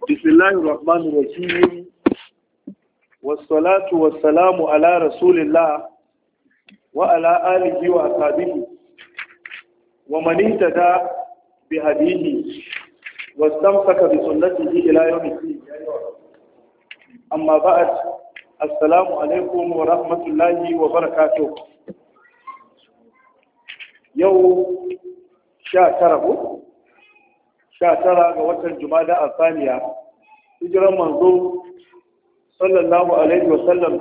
بسم الله الرحمن الرحيم والصلاة والسلام على رسول الله وعلى آله وأصحابه ومن اهتدى بهديه واستمسك بسنته إلى يوم الدين. أما بعد، السلام عليكم ورحمة الله وبركاته. يوم شاكره 19 ga watan Jumada a Saniya, hijiran manzo sallallahu alaihi wasallam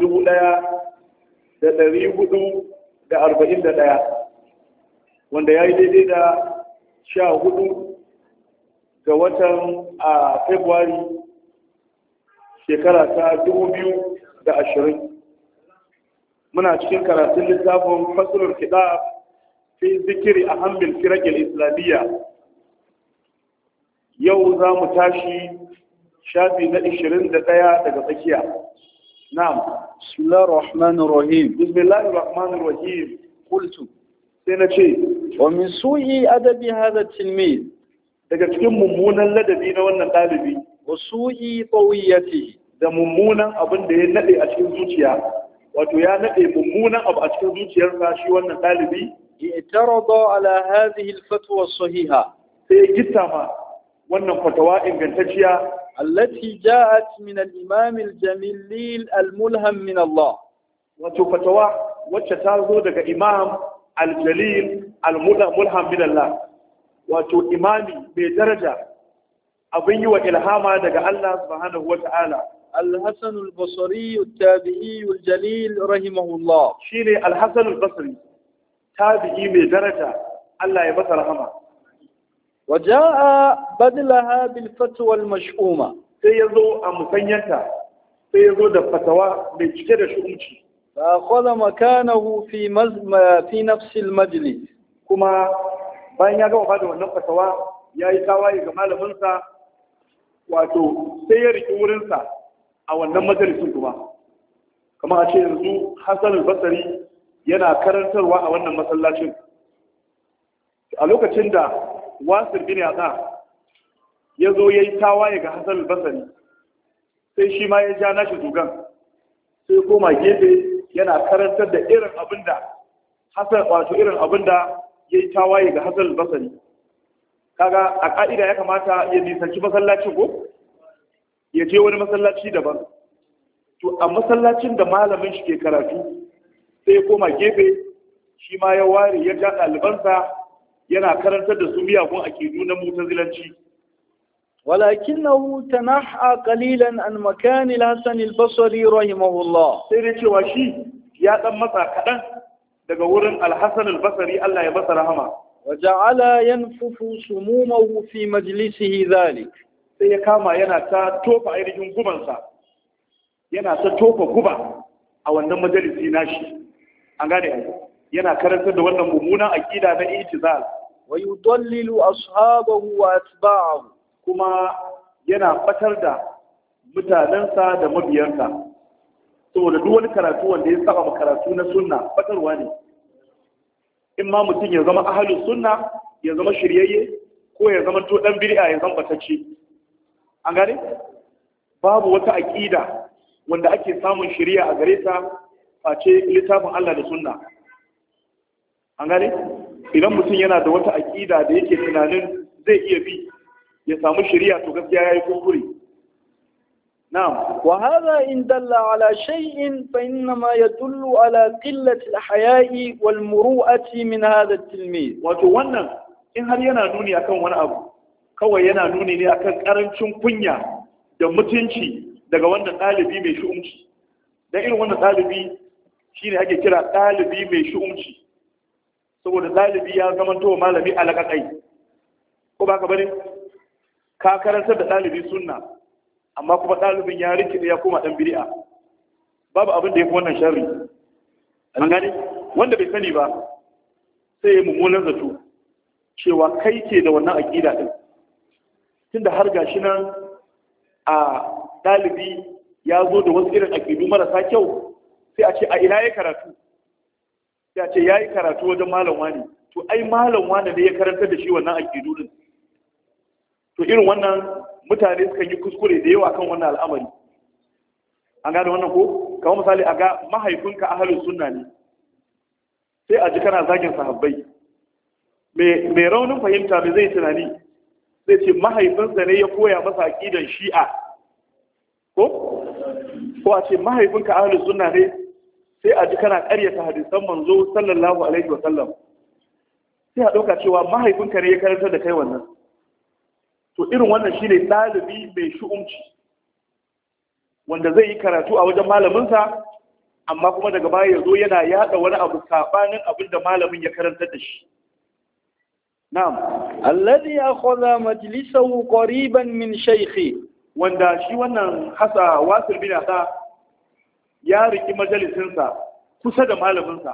1441, wanda ya yi daidai da 14 ga watan Februari shekara ta 2020. Muna cikin karatun littafin Faslul Kitab fi zikri ahammil firaqil islamiyya. Yau za mu tashi shafi na 21 daga tsakiya. Na'am. Bismillahir Rahmanir Rahim. Bismillahir Rahmanir Rahim. Qultu. Sai na ce, wa min su'i adabi hadha tilmiz, daga cikin mummunan ladabi na wannan dalibi, wa su'i tawiyati, da mummunan abin da ya nade a cikin zuciya, wato ya nade mummunan abu a cikin zuciyarsa shi wannan dalibi, i'tarada ala hadhihi al-fatwa as-sahiha, sai gitta ma wannan fatawa ingantacciya allati ja'at min al-imam al-jamil al-mulham min Allah, wato fatawa wacce ta zo daga imam al-jalil al-mulham min Allah, wato imami mai daraja abin yi wa ilhama daga Allah subhanahu wata'ala, al-hasan al-basri at-tabi'i al-jalil rahimahullah, shine al-hasan al-basri tabi'i mai daraja, Allah ya masa rahama. وجاء بدلها بالفتوى المشؤومة، sai ya zo a musanyanta, sai ya zo da fatawa mai cike da shu'umci, فأخذ مكانه في نفس المجلس، kuma bayan ya gama bada wannan fatawa ya yi tawaye ga malaminsa, wato sai ya riƙe wurinsa a wannan majalisin. Kuma kama a ce yanzu Hassan al-Basri yana karantarwa a wannan masallacin. A lokacin da Wasir bin Yasa ya zo ya yi tawaye ga Hassan al-Basri, sai shi ma ya ja nashi zugan, sai koma gefe yana karantar da irin abinda Hassan, wato irin abinda ya yi tawaye ga Hassan al-Basri. Kaga a ka'ida ya kamata ya nisanci masallacin ko ya je wani masallaci daban. To a masallacin da malamin shi ke karatu, sai ya koma gefe shi ma ya ware ya ja ɗalibansa yana karantar da su miyagun akidu na mutazilanci. ولكنه تنحى قليلا عن مكان الحسن البصري رحمه الله. sai dai cewa shi ya dan matsa kaɗan daga wurin al-Hasan al-Basri, Allah ya masa rahama. وجعل ينفث سمومه في مجلسه ذلك. sai ya kama yana ta tofa ainihin gubansa, yana ta tofa guba a wannan majalisi nashi. An gane ai, yana karantar da wannan mummunan aqida na itizal, wa yudallilu ashabahu wa atba'ahu, kuma yana batar da mutanensa da mabiyansa. Saboda duk wani karatu wanda ya saba karatu na sunna batarwa ne. In ma mutum ya zama ahlus sunna, ya zama shiryayye, ko ya zama to dan bid'a ya zama batacce. An gane? Babu wata aqida wanda ake samun shiriya a gare ta face littafin Allah da sunna. An gane? Idan mutum yana da wata aƙida da yake tunanin zai iya bi ya samu shari'a, to gaskiya yayi kuskure. Na'am. Wa hadha in dalla ala shay'in fa innama yadullu ala qillati al-haya'i wal muru'ati min hadha at-tilmiz. Wato wannan in har yana nuni akan wani abu, kawai yana nuni ne akan karancin kunya da mutunci daga wannan ɗalibi mai shu'umci. Dan irin wannan ɗalibi shine ake kira ɗalibi mai shu'umci. Saboda ɗalibi ya zamanto malami alaƙaƙai, ko ba ka bane ka karantar da ɗalibi sunna, amma kuma ɗalibin ya rikide ya koma ɗan bid'a. Babu abin da ya fi wannan sharri. An gane wanda bai sani ba sai ya mummunan zato cewa kai ke da wannan aƙida ɗin, tunda har gashi nan a ɗalibi ya zo da wasu irin aƙidu marasa kyau, sai a ce a ina ya karatu, sai a ce ya yi karatu wajen malam wani. To ai malam wani ne ya karanta da shi wannan aƙidu din. to irin wannan mutane suka yi kuskure da yawa kan wannan al'amari. An gane wannan ko? Kamar misali a ga mahaifinka ahlus sunna ne, sai a ji kana zagin sahabbai. Mai raunin fahimta mai zai tunani, zai ce mahaifinsa ne ya koya masa aqidan Shi'a, ko a ce mahaifinka ahlus sunna ne, sai a ji kana ƙaryata hadisan manzo sallallahu alaihi wa sallam. Sai a ɗauka cewa mahaifinka ne ya karantar da kai wannan. To irin wannan shine ɗalibi mai shu'umci, wanda zai yi karatu a wajen malaminsa, amma kuma daga baya ya zo yana yaɗa wani abu saɓanin abin da malamin ya karantar da shi. Na'am. Alladhi akhadha majlisahu qariban min shaykhi, wanda shi wannan hasa Wasil bin Asa ya riki majalisinsa kusa da malaminsa.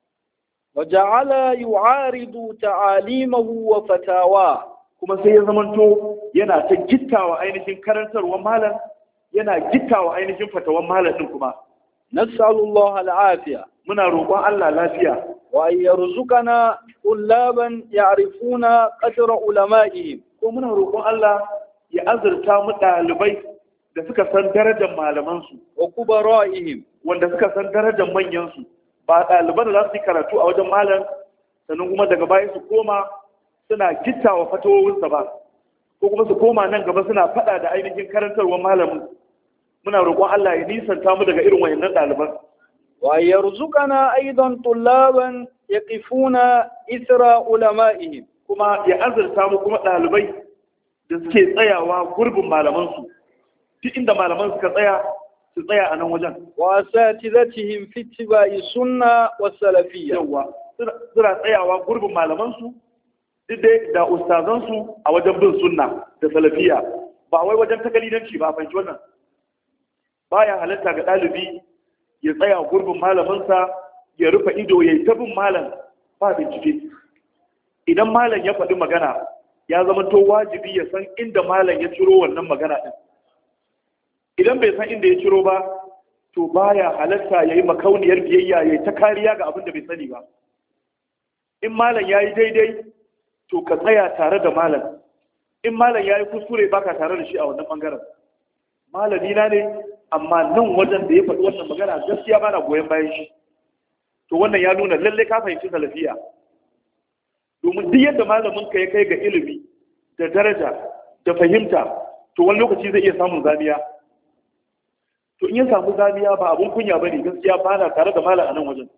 وجعل يعارض تعاليمه وفتاواه, kuma sai ya zamanto yana ta gittawa ainihin karantarwar malam, yana gittawa ainihin fatawan malam din kuma. Nas'alullah al'afiya, muna roƙon Allah lafiya. Wa yarzuqana tullaban ya'rifuna qadra ulama'ihim, ko muna roƙon Allah ya azurta mu ɗalibai da suka san darajar malamansu. Wa kubara'ihim, wanda suka san darajar manyansu. Ba ɗaliban da za su yi karatu a wajen malam sannan kuma daga baya su koma suna gittawa fatawowinsa ba, ko kuma su koma nan gaba suna faɗa da ainihin karantarwar malamin. Muna roƙon Allah ya nisanta mu daga irin wayannan ɗaliban. Wa yarzuqana aidan tullaban yaqifuna ithra ulama'ihim, kuma ya azurta mu kuma ɗalibai da suke tsayawa gurbin malamansu. Duk inda malaman suka tsaya su tsaya a nan wajen. Wa asatizatihim fi ittiba'i sunna was salafiyya, yawa suna tsayawa gurbin malamansu duk dai da ustazansu a wajen bin sunna da salafiyya, ba wai wajen takalidanci ba. Fahimci wannan? Baya halatta ga ɗalibi ya tsaya gurbin malaminsa ya rufe ido ya yi ta bin malam ba bincike. Idan malam ya faɗi magana ya zama to wajibi ya san inda malam ya ciro wannan magana ɗin. Idan bai san inda ya ciro ba, to baya halatta ya yi makauniyar biyayya ya yi ta kariya ga abin da bai sani ba. In malam ya yi daidai, to ka tsaya tare da malam. In malam ya yi kuskure baka tare da shi a wannan ɓangaren. Malami na ne, amma nan wajen da ya faɗi wannan magana gaskiya ba na goyon bayan shi. To wannan ya nuna lalle ka fahimci salafiya. Domin duk yadda malamin ka ya kai ga ilimi da daraja da fahimta, to wani lokaci zai iya samun zamiya. To in ya samu zamiya ba abun kunya ba ne, gaskiya ba na tare da malam a nan wajen.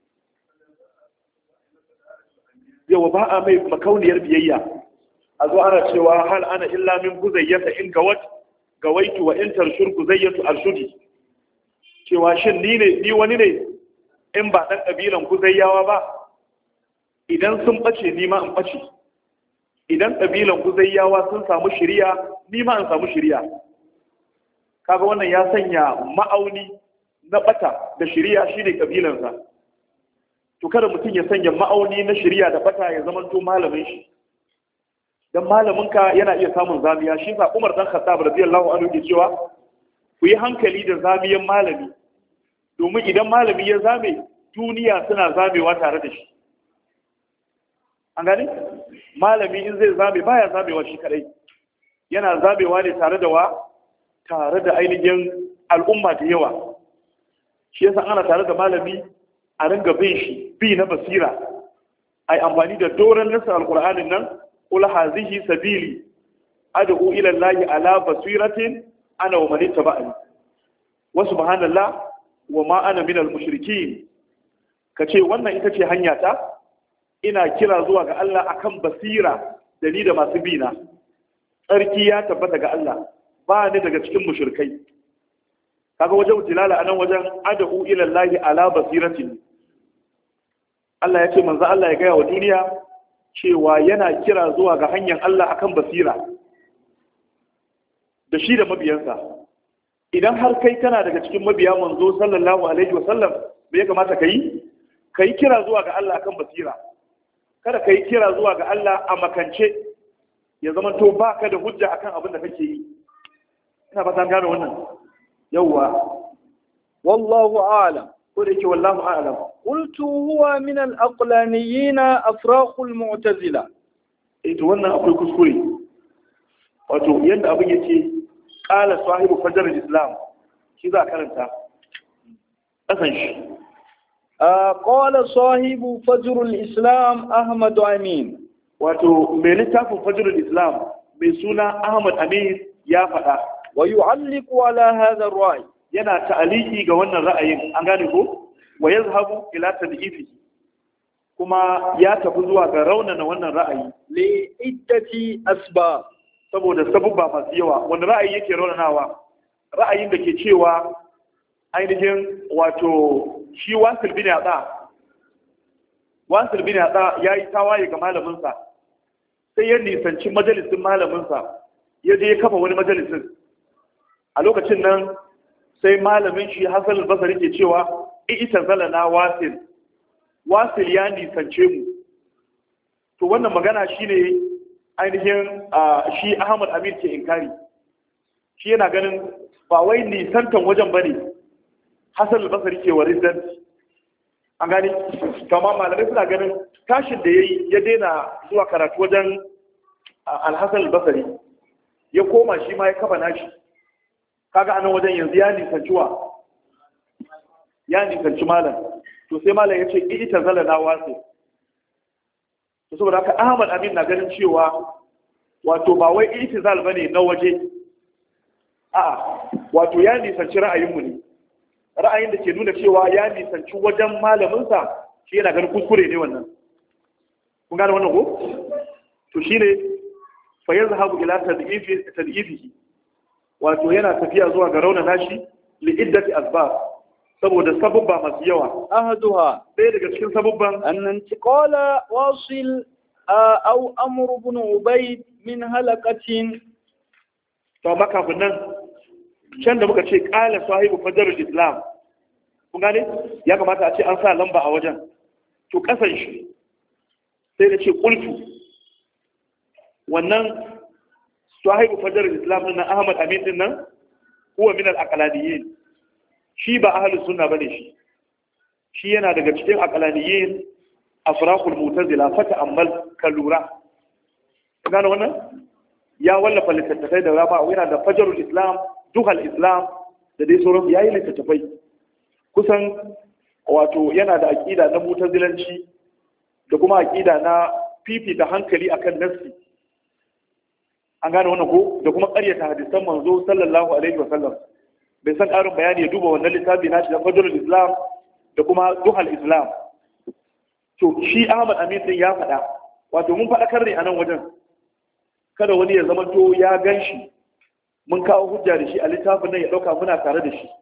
Yawa ba a mai makauniyar biyayya. A zo ana cewa hal ana illa min guzayyata in gawaitu wa in tarshur guzayyatu arshudi. Cewa shin ni wani ne in ba dan kabilan guzayyawa ba? Idan sun bace ni ma in bace. Idan kabilan guzayyawa sun samu shiriya, ni ma in samu shiriya. Kaga wannan ya sanya ma'auni na bata da shiriya shine kabilansa. To kada mutum ya sanya ma'auni na shiriya da bata ya zama to malamin shi. Dan malaminka yana iya samun zamiya. Shi sa Umar dan Khattab radiyallahu anhu ke cewa ku yi hankali da zamiyan malami, domin idan malami ya zame, duniya suna zamewa tare da shi. An gani? Malami in zai zame baya zamewa shi kadai, yana zamewa ne tare da tare da ainihin al'umma da yawa. Shi yasa ana tare da malami a ringa bin shi bi na basira, ai amfani da doron nasa alqur'anin nan, qul hazihi sabili ad'u ila allahi ala basiratin ana wa man ittaba'ani wa subhanallah wa ma ana minal mushrikeen. Kace wannan ita ce hanya ta, ina kira zuwa ga Allah akan basira da ni da masu bina. Tsarki ya tabbata ga Allah, ba ni daga cikin mushrikai. Kaga wajen tilala anan wajen ad'u ila allahi ala basiratin. Allah ya ce manzo Allah ya gaya wa duniya cewa yana kira zuwa ga hanyar Allah akan basira da shi da mabiyansa. Idan har kai kana daga cikin mabiya manzo sallallahu alaihi wa sallam, me ya kamata kai? Kai kira zuwa ga Allah akan basira. Kada kai kira zuwa ga Allah a makance, ya zama to baka da hujja akan abin da kake yi. Ina ba san gane wannan. Yawwa. Wallahu a'lam. Ko da yake wallahu a'lam. قلت هو من الأقلانيين أفراخ المعتزلة. To wannan akwai kuskure. wato yadda abin yake qala sahibu fajr al-islam shi za karanta kasan shi qala sahibu fajr al-islam ahmad amin wato mai littafin fajr al-islam mai suna ahmad amin ya faɗa wa yu'alliqu ala hadha ar-ra'y yana ta'aliki ga wannan ra'ayin an gane ko wa yazhabu ila tad'ifi kuma ya tafi zuwa ga raunana wannan ra'ayi li iddati asbab saboda sabubba masu yawa wanda ra'ayi yake raunanawa ra'ayin da ke cewa ainihin wato shi wasil bin yatsa yayi tawaye ga malaminsa sai ya nisanci majalisin malaminsa ya je ya kafa wani majalisin a lokacin nan sai malamin shi Hassan al-Basri ke cewa ita zalana wasil ya nisance mu to wannan magana shine ainihin shi Ahmad Amin ke inkari shi yana ganin ba wai nisantan wajen bane Hassan al-Basri ke warizan an gani kama malamai suna ganin tashin da yayi ya daina zuwa karatu wajen al-Hassan al-Basri ya koma shi ma ya kafa nashi kaga anan wajen yanzu ya nisanci malam to sai malam ya ce ita zalana wasu to saboda haka Ahmad Amin na ganin cewa wato ba wai itizal bane na waje a'a wato ya nisanci ra'ayinmu ne ra'ayin da ke nuna cewa ya nisanci wajen malaminsa shi yana ganin kuskure ne wannan kun gane wannan ko to shine fa yazhabu ila tad'ifihi wato yana tafiya zuwa ga raunana shi li iddati asbab saboda sababba masu yawa ahaduha sai daga cikin sababban annan tiqala wasil aw amr ibn ubayd min halaqatin to maka nan can da muka ce qala sahibu fajr islam kun gane ya kamata a ce an sa lamba a wajen to kasan shi sai da ce qultu wannan sahibu fajr islam din nan Ahmad Amin din nan huwa min al-aqlaniyin shi ba ahlus sunna bane shi yana daga cikin aqlaniyin afraqul mu'tazila fata ammal kalura gano wannan ya wallafa littattafai da raba yana da fajrul islam duhal islam da dai sauran yayi littattafai kusan wato yana da aqida na mu'tazilanci da kuma aqida na fifita hankali akan nafsi an gane wannan ko da kuma ƙaryata hadisan manzo sallallahu alaihi wasallam bai san ƙarin bayani ya duba wannan littafi na shi da fadlul islam da kuma duhal islam to shi Ahmad Amin din ya faɗa wato mun faɗakar ne a nan wajen kada wani ya zama to ya gan shi mun kawo hujja da shi a littafin nan ya ɗauka muna tare da shi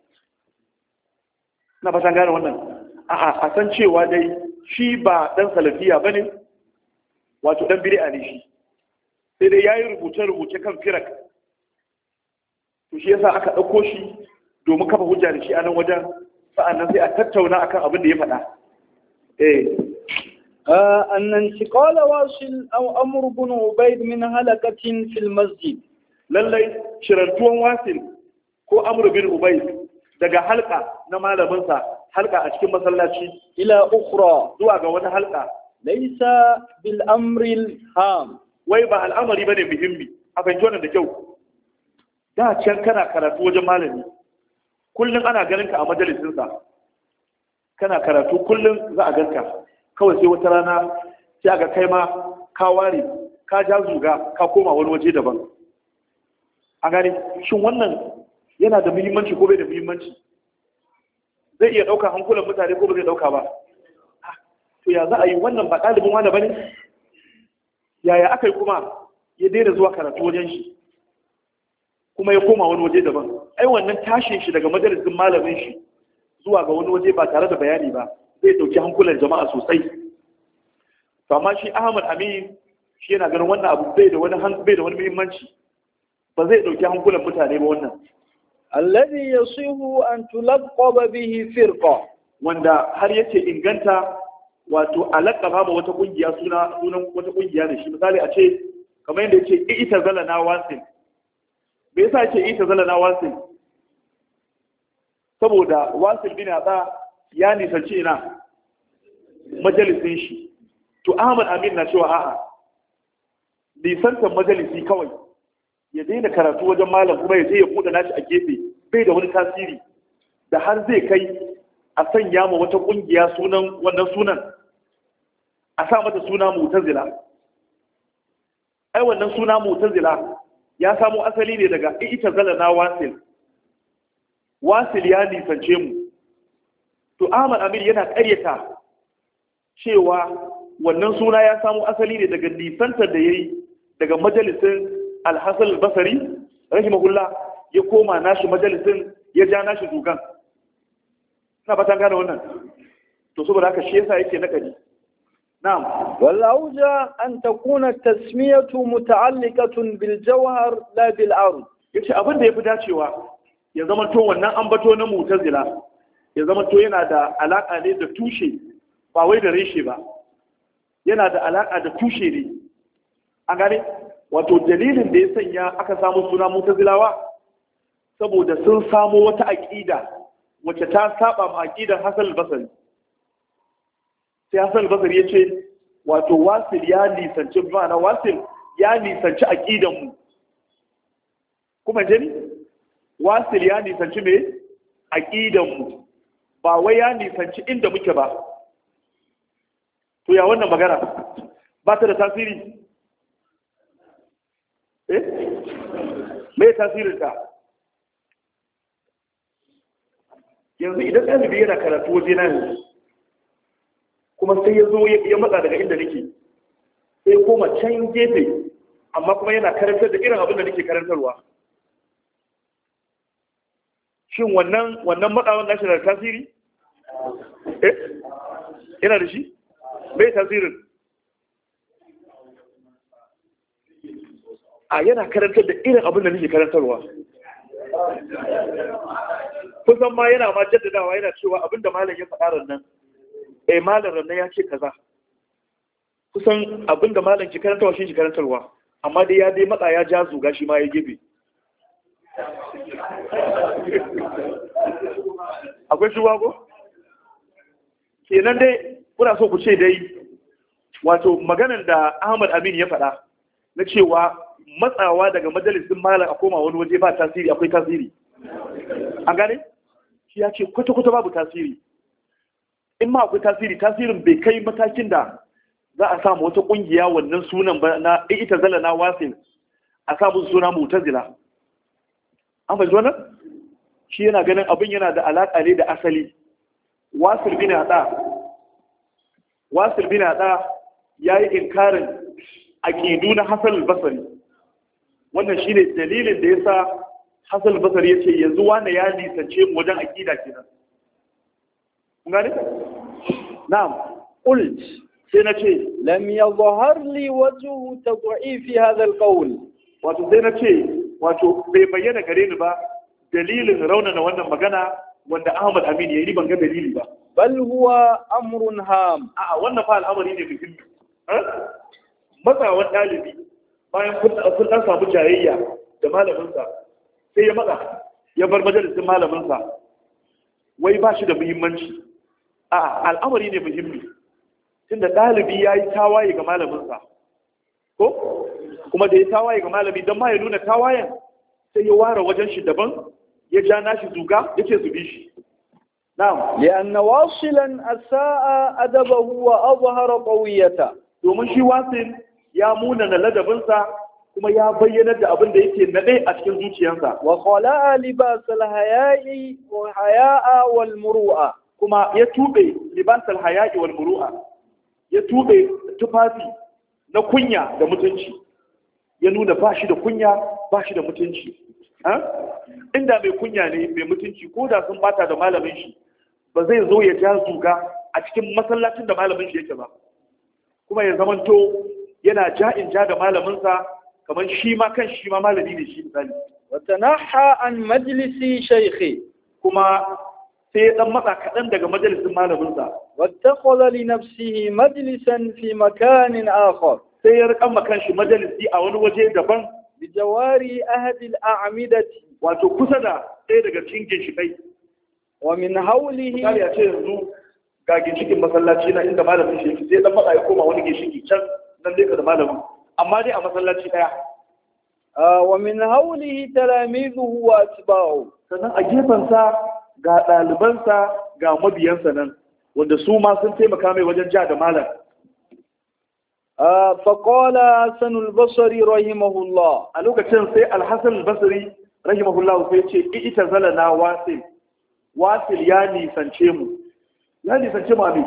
na fatan gane wannan a san cewa dai shi ba ɗan salafiya bane wato ɗan bid'a ne shi sai dai yayi rubuce-rubuce kan firak to shi yasa aka ɗauko shi domin kafa hujja da shi a nan wajen sa'annan sai a tattauna akan abin da ya faɗa أن انتقال واصل أو أمر بن عبيد من هلكة في المسجد lallai shirantuwan wasil ko amru bin ubay daga halka na malaminsa halka a cikin masallaci ila ukhra zuwa ga wani halka laysa bil amri ham wai ba al'amari bane muhimmi a fahimci wannan da kyau da can kana karatu wajen malami kullum ana ganin ka a majalisinsa kana karatu kullum za a ganka kawai sai wata rana sai aga kai ma ka ware ka ja zuga ka koma wani waje daban a gani shin wannan yana da muhimmanci ko bai da muhimmanci zai iya ɗauka hankulan mutane ko ba zai ɗauka ba to ya za a yi wannan ba ɗalibin wani ba ne yaya aka yi kuma ya daina zuwa karatu wajen shi kuma ya koma wani waje daban ai wannan tashin shi daga majalisin malamin shi zuwa ga wani waje ba tare da bayani ba zai dauki hankulan jama'a sosai to amma shi Ahmad Amin shi yana ganin wannan abu bai da wani muhimmanci ba zai dauki hankulan mutane ba wannan alladhi yasihu an tulaqaba bihi firqa wanda har yace inganta wato alaqaba ba wata kungiya sunan wata kungiya da shi misali a ce kamar yadda yace ita zalana wasil me yasa yace ita zalana wasil saboda wasil bin Atha ya nisanci ina majalisin shi to Ahmad Amin na cewa a'a nisantar majalisi kawai ya daina karatu wajen malam kuma ya je ya buɗe nashi a gefe bai da wani tasiri da har zai kai a sanya ma wata ƙungiya sunan wannan sunan a sa mata suna Mu'tazila. Ai wannan suna Mu'tazila ya samo asali ne daga ita zalana wasil. Wasil ya nisance mu. To Ahmad Amir yana ƙaryata cewa wannan suna ya samo asali ne daga nisantar da yayi daga majalisin Al-Hasan Al-Basri rahimahullah ya koma nashi majalisin ya ja nashi dugan. Ina fatan gane wannan. To saboda haka shi yasa yake nakari. نعم والأوجه أن تكون التسمية متعلقة بالجوهر لا بالأرض. yace abin da yafi dacewa ya zama to wannan ambato na Mu'tazila ya zama to yana da alaka ne da tushe ba wai da reshe ba, yana da alaka da tushe ne. An gane wato dalilin da ya sanya aka samu suna Mu'tazilawa saboda sun samu wata aqida wacce ta saba ma aqidar Hasan al-Basri. Sai Hassan al-Basri ya ce wato Wasil ya nisanci ma'ana Wasil ya nisanci aqidan mu. Kuma je ni Wasil ya nisanci me aqidan mu ba wai ya nisanci inda muke ba. To ya wannan magana ba ta da tasiri me tasirin ta? Yanzu idan ɗalibi yana karatu waje na yanzu kuma sai ya zo ya matsa daga inda nake sai koma can gefe amma kuma yana karantar da irin abin da nake karantarwa, shin wannan matsawan nashi da tasiri? Yana da shi? Bai tasirin? A yana karantar da irin abin da nake karantarwa. Kusan ma yana ma jaddadawa yana cewa abin da malam ya faɗa nan malam rannan ya ce kaza, kusan abinda malam ke karantarwa shi karantarwa, amma dai ya dai matsa ya ja zuga shi ma ya gebe. Akwai shi wago? Kenan dai kuna so ku ce dai wato maganan da Ahmad Amin ya faɗa na cewa matsawa daga majalisin malam a koma wani waje ba tasiri, akwai tasiri. An gane? Shi ya ce kwata-kwata babu tasiri. In ma akwai tasiri, tasirin bai kai matakin da za a samu wata kungiya wannan sunan ba na ita zala na wasil a samu suna Mu'tazila. An fahimci wannan? Shi yana ganin abin yana da alaƙa ne da asali. Wasil bin Hada ya yi inkarin aƙidu na Hasan al-Basri. Wannan shine dalilin da yasa Hasan al-Basri ya ce yanzu wani ya nisance mu wajen aƙida kenan. Gane? Na'am, قلت sai na ce لم يظهر لي وجه تضعيف هذا القول. Wato sai na ce wato bai bayyana gare ni ba dalilin raunana wannan magana wanda Ahmad Amin ya yi ban ga dalili ba. بل هو أمر هام. A'a wannan fa al'amari ne muhimmi. Matsawan ɗalibi bayan kun ɗan samu jayayya da malaminsa sai ya matsa ya bar majalisin malaminsa wai ba shi da muhimmanci. A'a al'amari ne muhimmi tunda ɗalibi ya yi tawaye ga malaminsa ko kuma da ya tawaye ga malami don ma ya nuna tawayen sai ya ware wajen shi daban ya ja nashi zuga ya ce su bi shi. Na'am. لأن واصلا أساء أدبه وأظهر قويته. Domin shi wasil ya munana ladabinsa kuma ya bayyana da abin da yake naɗe a cikin zuciyarsa. وخلع لباس الحياء والحياء والمروءة. Kuma ya tube libasal haya'i wal muru'a, ya tube tufafi na kunya da mutunci, ya nuna ba shi da kunya ba shi da mutunci. Inda mai kunya ne mai mutunci ko da sun bata da malamin shi ba zai zo ya ja zuga a cikin masallacin da malamin shi yake ba, kuma ya zamanto yana ja'in ja da malaminsa kamar shi ma kan shi ma malami ne shi misali. وتنحى عن مجلس شيخه. Kuma sai ya dan matsa kaɗan daga majalisin malaminsa. واتخذ لنفسه مجلسا في مكان آخر. Sai ya rikan makan shi majalisi a wani waje daban. بجوار أحد الأعمدة. Wato kusa da ɗaya daga cikin ginshiƙai. ومن حوله. Misali a ce yanzu ga ginshiƙin masallaci na inda malamin shi yake sai dan matsa ya koma wani ginshiki can nan dai ka da malamin amma dai a masallaci ɗaya. ومن حوله تلاميذه واتباعه. sannan a gefensa ga ɗalibansa ga mabiyansa nan wanda su ma sun taimaka mai wajen ja da malam. فقال حسن البصري رحمه الله. a lokacin sai alhassan albasri rahimahullah sai ce ita zalana wasil ya nisance mu abi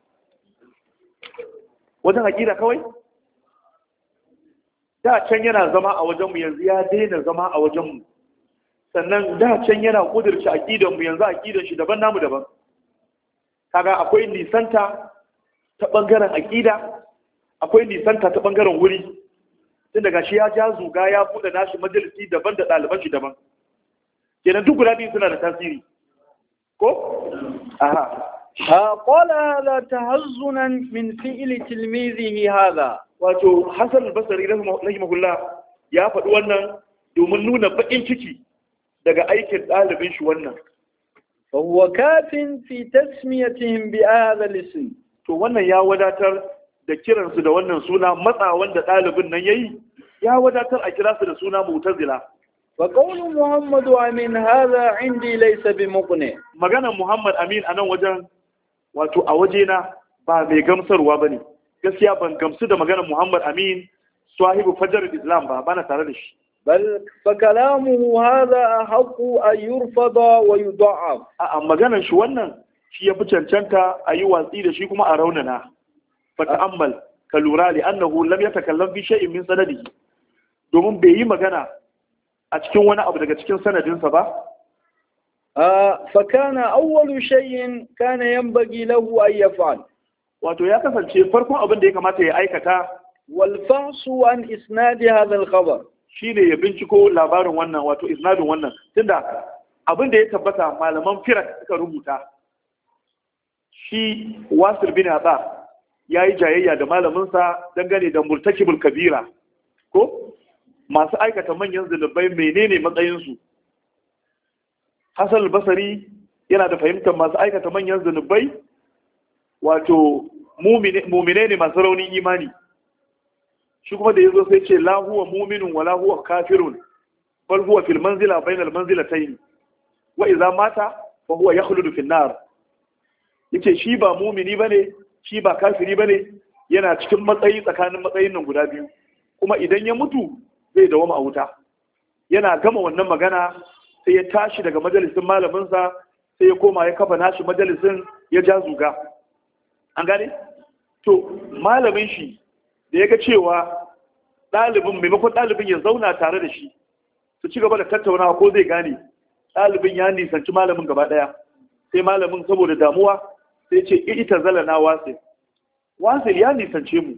wajen aƙida kawai da can yana zama a wajenmu yanzu ya daina zama a wajenmu, sannan da can yana ƙudurci aƙidanmu yanzu aƙidan shi daban namu daban. Kaga akwai nisanta ta ɓangaren aƙida, akwai nisanta ta ɓangaren wuri, tun daga shi ya ja zuga ya buɗe nashi majalisi daban da ɗaliban shi daban. Kenan duk guda biyu suna da tasiri ko? Aha. قال هذا تهزنا من فعل تلميذه هذا. wato Hassan al-Basri rahimahullah ya faɗi wannan domin nuna baƙin ciki daga aikin ɗalibin shi wannan. fa huwa kafin fi tasmiyatihim bi hadha al-ism. To wannan ya wadatar da kiransu da wannan suna, matsawan da ɗalibin nan yayi ya wadatar a kira su da suna Mu'tazila. wa qawlu Muhammad Amin hadha indi laysa bi muqni. Maganar Muhammad Amin anan wajen wato a wajena ba mai gamsarwa bane. Gaskiya ban gamsu da maganar Muhammad Amin sahibu Fajar Islam ba, bana tare da shi. bal fa kalamuhu hadha haqqu an yurfada wa yud'af. A maganar shi wannan shi yafi cancanta a yi watsi da shi kuma a raunana. Fa ta'ammal ka lura li annahu lam yatakallam fi shay'in min sanadihi, domin bai yi magana a cikin wani abu daga cikin sanadinsa ba. فكان أول شيء كان ينبغي له أن يفعل. wato ya kasance farkon abin da ya kamata ya aikata والفحص عن إسناد هذا الخبر. shine ya binciko labarin wannan, wato isnadin wannan, tunda abin da ya tabbata malaman firak suka rubuta shi Wasir bin Atha yayi jayayya da malamin sa dangane da murtakibul kabira, ko masu aikata manyan zulubai menene matsayin su. Hassan al-Basri yana da fahimtar masu aikata manyan zunubai wato mumine ne masu raunin imani. Shi kuma da yazo sai ce la huwa mu'minun wa la huwa kafirun bal huwa fil manzila bainal manzilatayn wa idza mata fa huwa yakhludu fin nar. Yace shi ba mu'mini bane, shi ba kafiri bane, yana cikin matsayi tsakanin matsayin nan guda biyu, kuma idan ya mutu zai dawama a wuta. Yana gama wannan magana sai ya tashi daga majalisin malaminsa sai ya koma ya kafa nashi majalisin ya ja zuga. An gane? To malamin shi da ya ga cewa ɗalibin maimakon ɗalibin ya zauna tare da shi su ci gaba da tattaunawa ko zai gane, ɗalibin ya nisanci malamin gaba ɗaya. Sai malamin saboda damuwa sai ce ita zalana wasil ya nisance mu.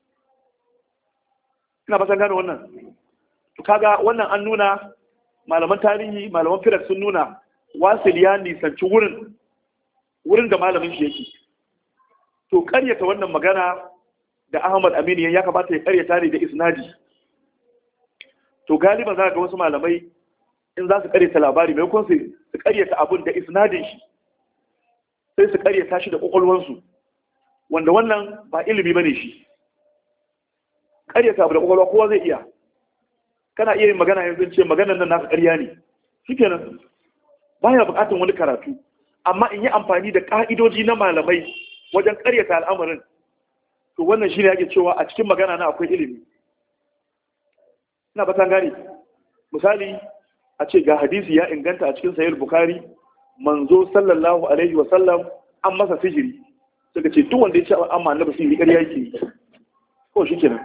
Ina fatan gane wannan. To kaga wannan an nuna, malaman tarihi malaman firak sun nuna wasil ya nisanci wurin da malamin shi yake. To karyata wannan magana da Ahmad Aminu ya kamata ya karyata ne da isnadi. To galiban za ga wasu malamai in za su karyata labari maimakon su karyata abun da isnadin shi sai su karyata shi da kwakwalwansu, wanda wannan ba ilimi bane shi. Karyata abu da kwakwalwa kowa zai iya. Kana iya yin magana yanzu ce maganar nan naka ƙarya ne, shikenan baya buƙatar wani karatu, amma in yi amfani da ƙa'idoji na malamai wajen ƙaryata al'amarin, to wannan shine ake cewa a cikin magana na akwai ilimi. Ina ba ta gane. Misali a ce ga hadisi ya inganta a cikin sahih Bukhari, manzo sallallahu alaihi wa sallam an masa sihiri, suka ce duk wanda ya ce amma annabi sihiri ƙarya yake, ko shikenan.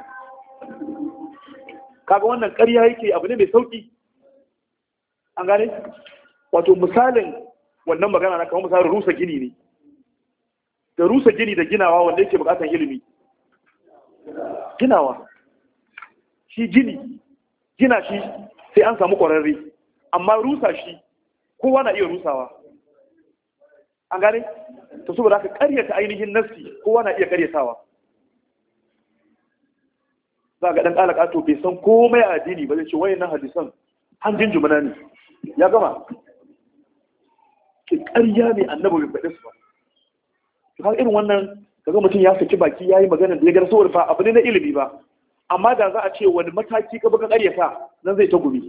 Kaga wannan ƙarya yake abu ne mai sauƙi. An gane? Wato misalin wannan magana na kamar misalin rusa gini ne. Da rusa gini da ginawa wanda yake buƙatar ilimi. Ginawa. Shi gina shi sai an samu ƙwararre, amma rusa shi kowa na iya rusawa. An gane? Ta saboda haka ƙaryata ainihin nassi kowa na iya ƙaryatawa. Za ga ɗan ƙalaƙa to bai san komai a addini ba, zai ce wayannan hadisan hanjin jumana ne, ya gama. Ke ƙarya ne annabi bai faɗi su ba. To haka irin wannan kaga mutum ya saki baki ya yi magana da ya gar saboda ba abu ne na ilimi ba, amma da za a ce wani mataki ka baka ƙaryata nan zai ta gumi.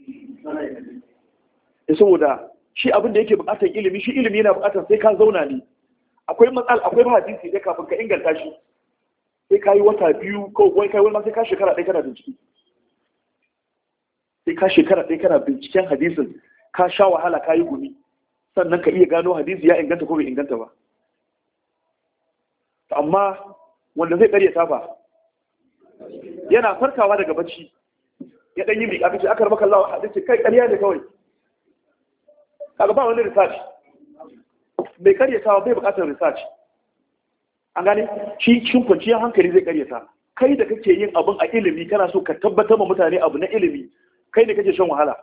Saboda shi abin da yake buƙatar ilimi, shi ilimi yana buƙatar sai ka zauna ne. Akwai hadisi da kafin ka inganta shi sai ka yi wata 2 ko wai kai wani ma sai ka shekara 1 kana bincike. Sai ka shekara 1 kana binciken hadisin, ka sha wahala ka yi gumi, sannan ka iya gano hadisi ya inganta ko bai inganta ba. Amma wanda zai ƙaryata ba yana farkawa daga bacci ya ɗan yi mai ƙafi ce aka rama kallawa hadisi kai ƙarya ne kawai. Kaga ba wani research. Mai ƙaryatawa bai buƙatar research. An gane shi cikin kwanciyar hankali zai ƙaryata. Kai da kake yin abin a ilimi kana so ka tabbatar ma mutane abu na ilimi, kai ne kake shan wahala.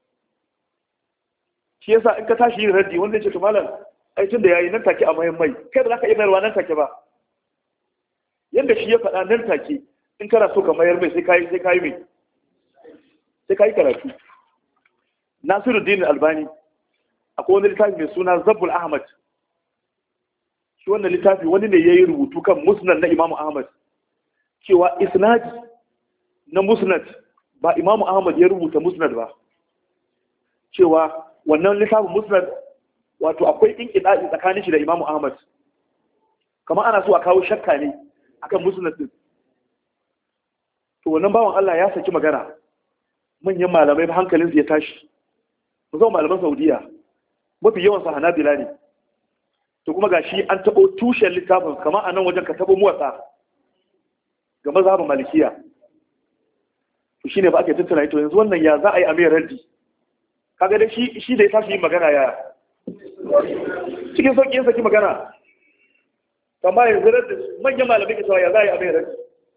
Shi yasa in ka tashi yin raddi wanda ya ce to malam ai tun da yayi nan take a mayan mai, kai ba za ka iya mayarwa nan take ba. Yanda shi ya faɗa nan take in kana so ka mayar mai sai kai mai sai kai karatu. Nasiruddin Albani akwai wani littafi mai suna Zabbul Ahmad. Shi wannan littafi wani ne yayi rubutu kan Musnad na Imam Ahmad, cewa isnadi na Musnad ba Imam Ahmad ya rubuta Musnad ba, cewa wannan littafin Musnad wato akwai inqidai tsakanin shi da Imam Ahmad, kamar ana so a kawo shakka ne akan Musnad din. To wannan bawan Allah ya saki magana, manyan malamai ba hankalinsu ya tashi, musamman malaman Saudiya mafi yawan sa Hanabila ne. To kuma gashi an tabo tushen littafin, kamar a nan wajen ka tabo Muwatta ga mazhabin Malikiya. To shine ba ake tattauna to yanzu wannan ya za a yi amir raddi. Kaga dai shi da ya tashi yin magana ya cikin sauki ya saki magana, amma yanzu raddi manyan malamai ke cewa ya za a yi amir raddi.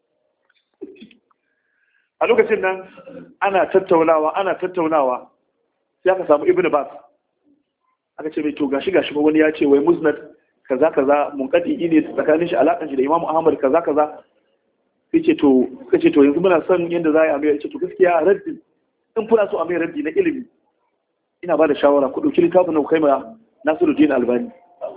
A lokacin nan ana tattaunawa sai aka samu Ibn Bas, aka ce mai to gashi ba wani ya ce wai Musnad kaza munqadi ne tsakanin shi alakan shi da Imam Ahmad kaza kace to yanzu muna son yanda za a yi amir, ce to gaskiya raddi in kuna so amir raddi na ilimi ina ba da shawara ku dauki littafin na kai ma Nasiruddin Albani.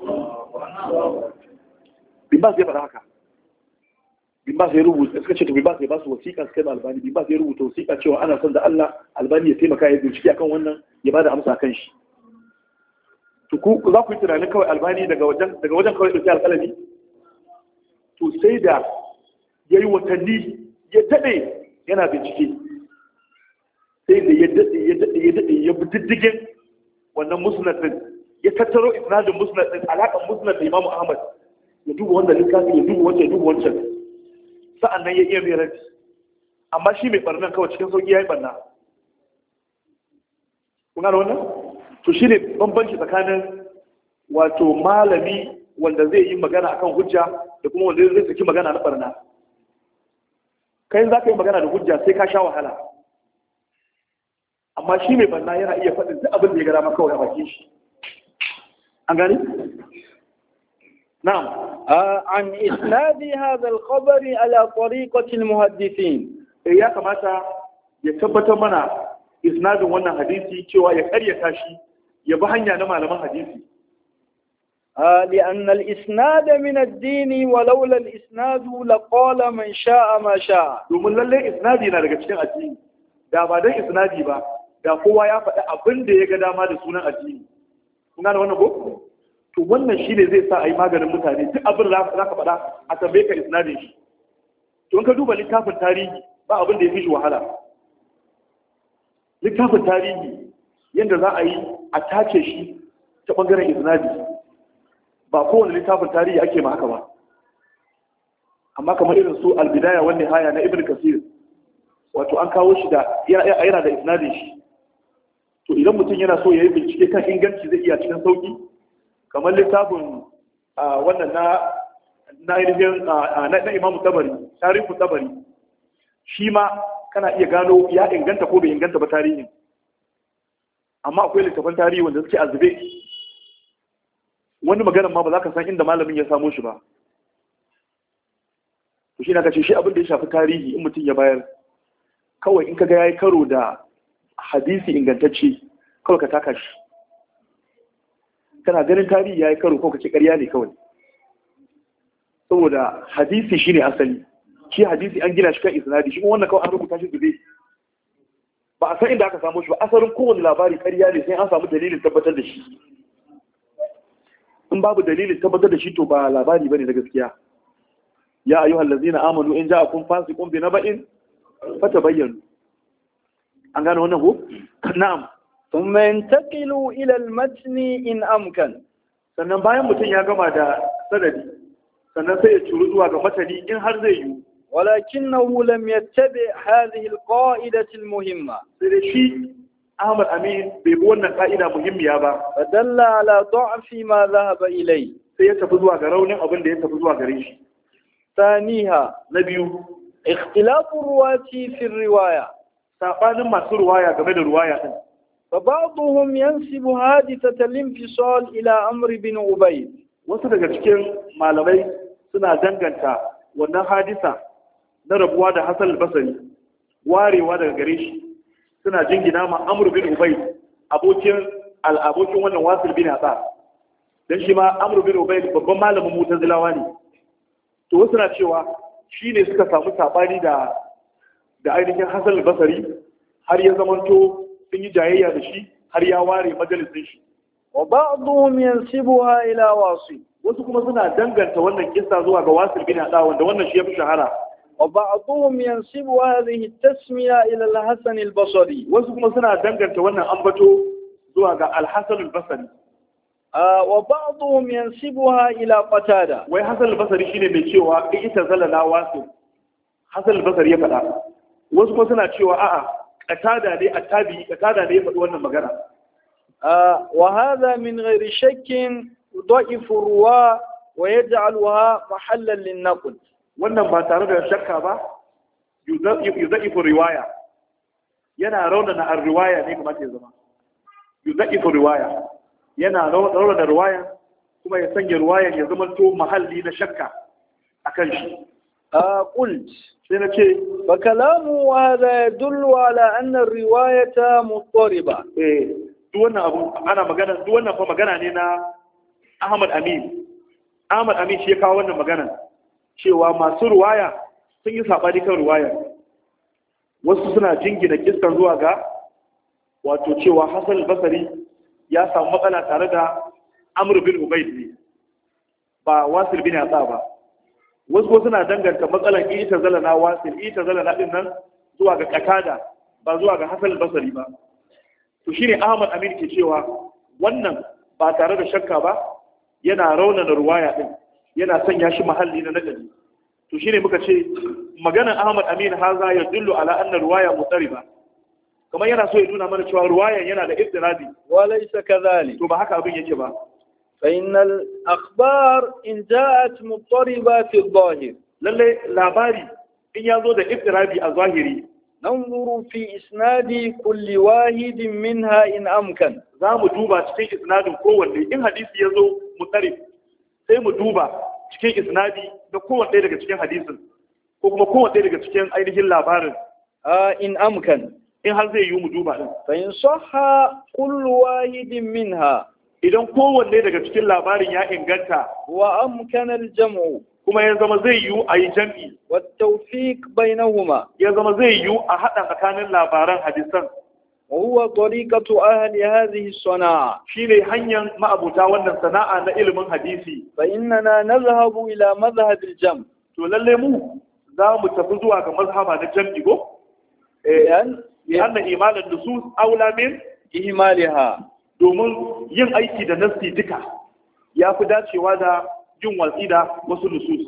Bin Bas ya faɗa haka. Bin Bas ya rubuta, suka ce to Bin Bas ya ba su wasiƙa suka da Albani. Bin Bas ya rubuta wasiƙa cewa ana son da Allah Albani ya taimaka ya bincike akan wannan ya bada amsa kan shi. To ku za ku yi tunanin kawai Albani daga wajen kawai dauki alƙalami? To sai da yayi watanni ya dade yana bincike. Sai da ya dade ya bi diddigin wannan Musnad din, ya tattaro isnadin Musnad din, alaƙan Musnad da Imam Ahmad, ya duba wannan littafi, ya duba wancan sa'an nan ya iya mai raddi. Amma shi mai barnan kawai cikin sauƙi ya yi barna. Kun gano wannan? To shi ne bambanci tsakanin wato malami wanda zai yi magana akan hujja da kuma wanda zai saki magana na barna. Kai za ka yi magana da hujja sai ka sha wahala. Amma shi mai barna yana iya faɗin duk abin da ya gara maka kawai a bakin shi. An gani? نعم. عن إسناد هذا الخبر على طريقة المحدثين. يا كماتا يثبت منا إسناد وانا حديثي كوا يكري تاشي يبهني أنا معلم حديثي. لأن الإسناد من الدين ولولا الإسناد لقال من شاء ما شاء. domin lalle isnadi na daga cikin addini. Da ba dan isnadi ba, da kowa ya faɗi abin da ya ga dama da sunan addini. Kun gane wannan ko? To wannan shi ne zai sa a yi maganin mutane, duk abin da za ka faɗa a tambaye ka isnadin shi. To in ka duba littafin tarihi ba abin da ya fi shi wahala. Littafin tarihi yadda za a yi a tace shi ta ɓangaren isnadi, ba kowane littafin tarihi ake ma haka ba. Amma kamar irin su albidaya wani haya na Ibn Kasir, wato an kawo shi da yana da isnadin shi. To idan mutum yana so ya yi bincike kan inganci zai iya cikin sauki. Kamar littafin wannan na ainihin na Imam Tabari, tarihin Tabari, shi ma kana iya gano ya inganta ko bai inganta ba tarihin. Amma akwai littafin tarihi wanda suke azube, wani maganar ma ba za ka san inda malamin ya samo shi ba. To shi na kace shi abin da ya shafi tarihi in mutum ya bayar, kawai in ka ga yayi karo da hadisi ingantacce kawai ka taka shi. Kana ganin tarihi ya yi karo ko kace ƙarya ne kawai, saboda hadisi shine asali. shi hadisi an gina shi kan isnadi, shi kuma wannan kawai an rubuta shi zube, ba a san inda aka samu shi ba. Asalin kowane labari ƙarya ne sai an samu dalilin tabbatar da shi. In babu dalilin tabbatar da shi to ba labari bane na gaskiya. Ya ayyuhal ladzina amanu in ja'akum fasiqun bi naba'in fatabayyanu. An gane wannan ko? Na'am. thumma yantaqilu ila al-matn in amkan. Sannan bayan mutum ya gama da sanadi, sannan sai ya curu zuwa ga matani in har zai yi. ولكنه لم يتبع هذه القاعدة المهمة. سيدي أحمد أمين بيقولنا قاعدة مهمة با. فدل على ضعف ما ذهب إليه. سيتفضوا غرون أبن ده يتفضوا غريش. ثانيها نبيو اختلاف الرواة في الرواية. سابان ما سر رواية كمان رواية. فبعضهم ينسب حادثة الانفصال إلى عمرو بن عبيد. wasu daga cikin malamai suna danganta wannan hadisa na rabuwa da Hassan al-Basri warewa daga gare shi, suna jingina ma Amr bin Ubay abokin wannan Wasil bin Ata, dan shi ma Amr bin Ubay babban malamin Mu'tazilawa ne. To wasu na cewa shine suka samu sabani da ainihin Hassan al-Basri har ya zamanto sun yi jayayya da shi har ya ware majalisin shi. Wa ba'dhum yansibuha ila Wasil. Wasu kuma suna danganta wannan kissa zuwa ga Wasil bin Ata wanda wannan shi ya fi shahara. وبعضهم ينسب هذه التسمية إلى الحسن البصري. وسكما سنة دنجنت وانا أنبتو زواج الحسن البصري. وبعضهم ينسبها إلى قتادة. وي حسن البصري شيني من شيوا إيتزل لا واسم. حسن البصري يفعل. وسكما سنة شيوا قتادة دي التابي قتادة دي يفعل وانا مغانا. وهذا من غير شك يضعف الرواة ويجعلها محلا للنقد. wannan ba tare da shakka ba yuzaifu riwaya, yana raunana ar-riwaya ne kuma ke zama yuzaifu riwaya, yana raunana riwaya kuma ya sanya riwaya ya zama to mahalli na shakka akan shi. qult sai na ce fa kalamu hadha yadullu ala anna ar-riwayata muttariba. Duk wannan abu ana magana, duk wannan fa magana ne na Ahmad Amin shi ya kawo wannan magana cewa masu ruwaya sun yi saɓani kan ruwayar. Wasu suna jingina kiskan zuwa ga wato cewa Hassan al-Basri ya samu matsala tare da Amr bin Ubayd ne, ba Wasil bin Ata ba. Wasu suna danganta matsalan ita zalana Wasil, ita zalana din nan zuwa ga Qatada ba zuwa ga Hassan al-Basri ba. To shine Ahmad Amin ke cewa wannan ba tare da shakka ba yana raunana ruwaya din, yana sanya shi mahalli na nagari. To shine muka ce maganar Ahmad Amin haza ya dullu ala anna ruwaya mutariba, kamar yana so ya nuna mana cewa ruwayan yana da iftirabi. Wa laysa kadhalik. To ba haka abin yake ba. Fa innal akhbar in ja'at mutariba fi adh-dhahir. Lalle labari in yazo da iftirabi a zahiri, nanzuru fi isnadi kulli wahidin minha in amkan. Za mu duba cikin isnadin kowanne, in hadisi yazo mutarib sai mu duba cikin isnadi da kowanne ɗaya daga cikin hadisin ko kuma kowanne ɗaya daga cikin ainihin labarin. In amkan, in har zai yi mu duba din. Fa in sahha kullu wahidin minha, idan kowanne daga cikin labarin ya inganta wa amkana al-jam'u, kuma ya zama zai yi a yi jam'i, wa tawfiq bainahuma, ya zama zai yi a haɗa tsakanin labaran hadisan. وهو طريقة أهل هذه الصناعة. شيء هنيا ما أبو تاونا صناعة علم حديثي. فإننا نذهب إلى مذهب الجمع. تولى مو ذا متفزوا كمذهب هذا الجمع يقول. لأن إيمان النصوص أولى من إهمالها. domin yin aiki da nassi duka ya fi dacewa da yin watsi da wasu nusus.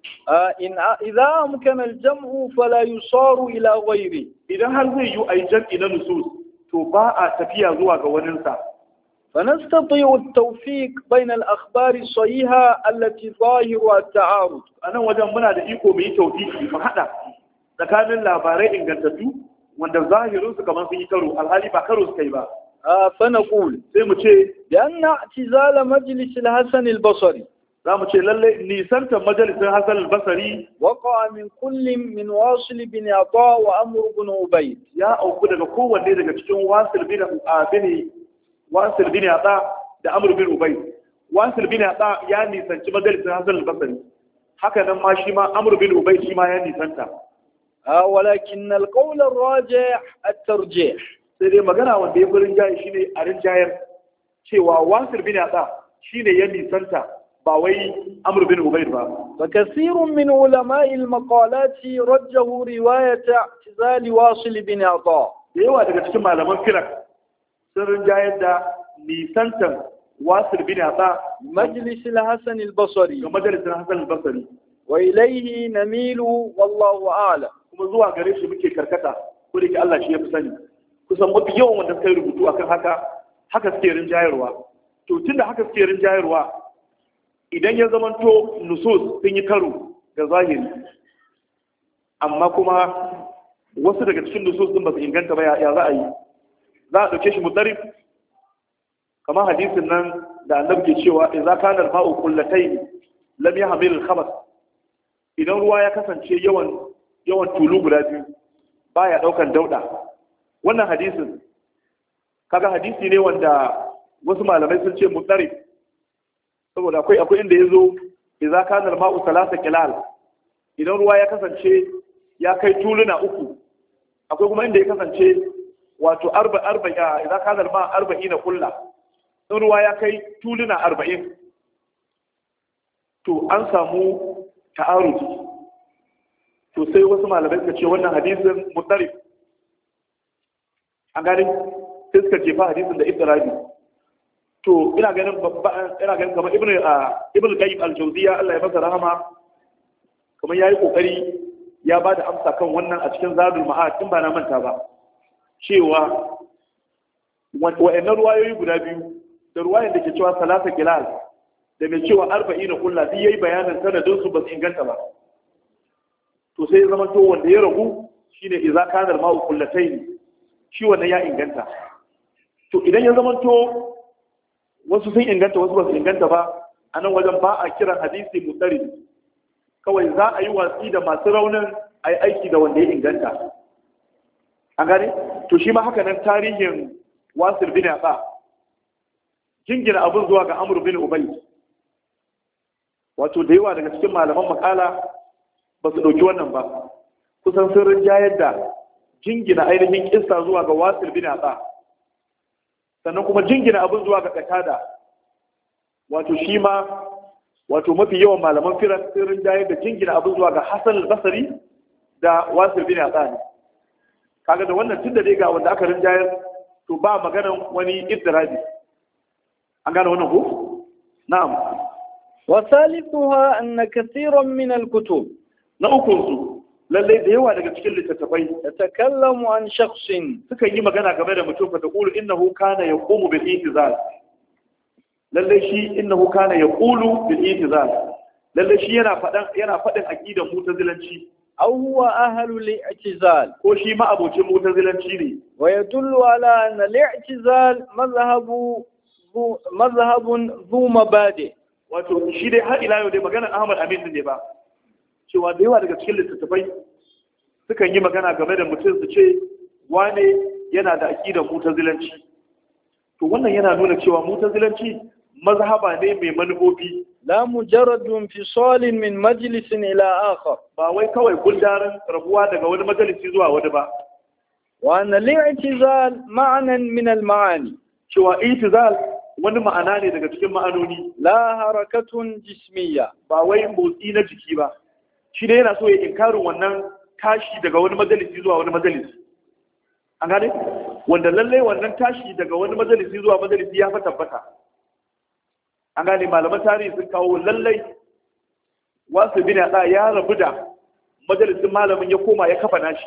إذا أمكن الجمع فلا يصار إلى غيره. إذا هل زي أي جمع إلى نصوص تباع تفيا زوا قواننسا. فنستطيع التوفيق بين الأخبار الصحيحة التي ظاهرها التعارض. أنا وجد منا دقيقة من توفيق فهذا لكان اللابارين إن قلتوا وأن الظاهرون كمان في كرو الحالي بكرو سكيبا. فنقول لأن اعتزال مجلس الحسن البصري za mu ce lalle nisantar majalisar Hassan al-Basri waqa min kulli min Wasil bin Ata wa Amr bin Ubayd, ya auku daga kowanne daga cikin Wasil bin Ata da Amr bin Ubayd. Wasil bin Ata ya nisanci majalisar Hassan al-Basri, haka nan ma shi ma Amr bin Ubay shi ma ya nisanta ولكن القول الراجح الترجيح. sai dai magana wanda ya fi rinjaye shine a rinjayar cewa Wasil bin Ata shine ya nisanta ba wai Amr bin Ubay ba. وكثير من علماء المقالات رجحوا رواية اعتزال واصل بن عطاء. da yawa daga cikin malaman firak sun rinjayar da nisantan Wasil bin Ata مجلس الحسن البصري. ga majalisin Hassan al-Basri. وإليه نميل والله أعلم. kuma zuwa gare shi muke karkata ko da ke Allah shi ya fi sani. Kusan mafi yawan wanda suka yi rubutu akan haka suke rinjayarwa. To tunda haka suke rinjayarwa idan ya zamanto nusus sun yi karo da zahiri amma kuma wasu daga cikin nusus din ba su inganta ba ya za a yi, za a ɗauke shi mutarif kamar hadisin nan da annabi ke cewa idza kana al-ma'u qullatayn lam yahmil al-khabath, idan ruwa ya kasance yawan tulu guda biyu baya daukan dauda. Wannan hadisin kaga hadisi ne wanda wasu malamai sun ce mutarif saboda akwai inda yazo idza kana al-ma'u thalatha qilal, idan ruwa ya kasance ya kai tuluna uku. Akwai kuma inda ya kasance wato arba'a idza kana al-ma'u 40 kullu, in ruwa ya kai tuluna 40 to an samu ta'arudi. To sai wasu malamai suka ce wannan hadisin mutarif, an gani sai suka ce fa hadisin da idrabi. To ina ganin kamar ibnu qayyim al-jawziyya Allah ya masa rahama kamar yayi kokari ya bada amsa kan wannan a cikin zadul ma'ad din ba na manta ba, cewa wa'annan ruwayoyi guda biyu da ruwayan da ke cewa salasa kilal da mai cewa 40 kullu duk yayi bayanin sanadin su ba su inganta ba. To sai zama to wanda ya ragu shine idza kana al-ma'u qullatayn, shi wannan ya inganta. To idan ya zama to wasu sun inganta wasu ba su inganta ba, a nan wajen ba a kiran hadisi mutarif, kawai za a yi watsi da masu raunin a yi aiki da wanda ya inganta. An gane? To shi ma haka nan tarihin Wasil bin Ata jingina abin zuwa ga Amr bin Ubay, wato da yawa daga cikin malaman makala ba su ɗauki wannan ba, kusan sun rinjayar da jingina ainihin kissa zuwa ga Wasil bin Ata, sannan kuma jingina abin zuwa ga Qatada, wato shi ma wato mafi yawan malaman firar sun rinjayar da jingina abin zuwa ga Hassan al-Basri da Wasil bin Ata ne. Kaga da wannan tunda dai ga wanda aka rinjayar to ba maganan wani iddirabi. An gane wannan ko? Na'am. Wa thalithuha anna kathiran min al-kutub, na ukun su lalle da yawa daga cikin littattafai tatakallamu an shakhsin, suka yi magana game da mutum fa taqulu innahu kana yaqumu bil i'tizal, lalle shi innahu kana yaqulu bil i'tizal, lalle shi yana faɗin aqidar mutazilanci, aw huwa ahlu al-i'tizal, ko shi ma abocin mutazilanci ne. wa yadullu ala anna al-i'tizal mazhabun dhu mabadi, wato shi dai har ila yau dai maganar Ahmad Amin ne ba, cewa da yawa daga cikin littattafai sukan yi magana game da mutum su ce wane yana da aqidar mutazilanci. To wannan yana nuna cewa mutazilanci mazhaba ne mai manufofi, la mujarradun fisalin min majlisin ila akhar, ba wai kawai gundarin rabuwa daga wani majalisi zuwa wani ba. wa anna al-i'tizal ma'nan min al-ma'ani, cewa i'tizal wani ma'ana ne daga cikin ma'anoni, la harakatun jismiyya, ba wai motsi na jiki ba. Shi ne yana so ya inkarin wannan tashi daga wani majalisi zuwa wani majalisi. An gane? Wanda lallai wannan tashi daga wani majalisi zuwa majalisi ya fa tabbata. An gane, malaman tarihi sun kawo lallai Wasil bin Ata ya rabu da majalisin malamin ya koma ya kafa nashi.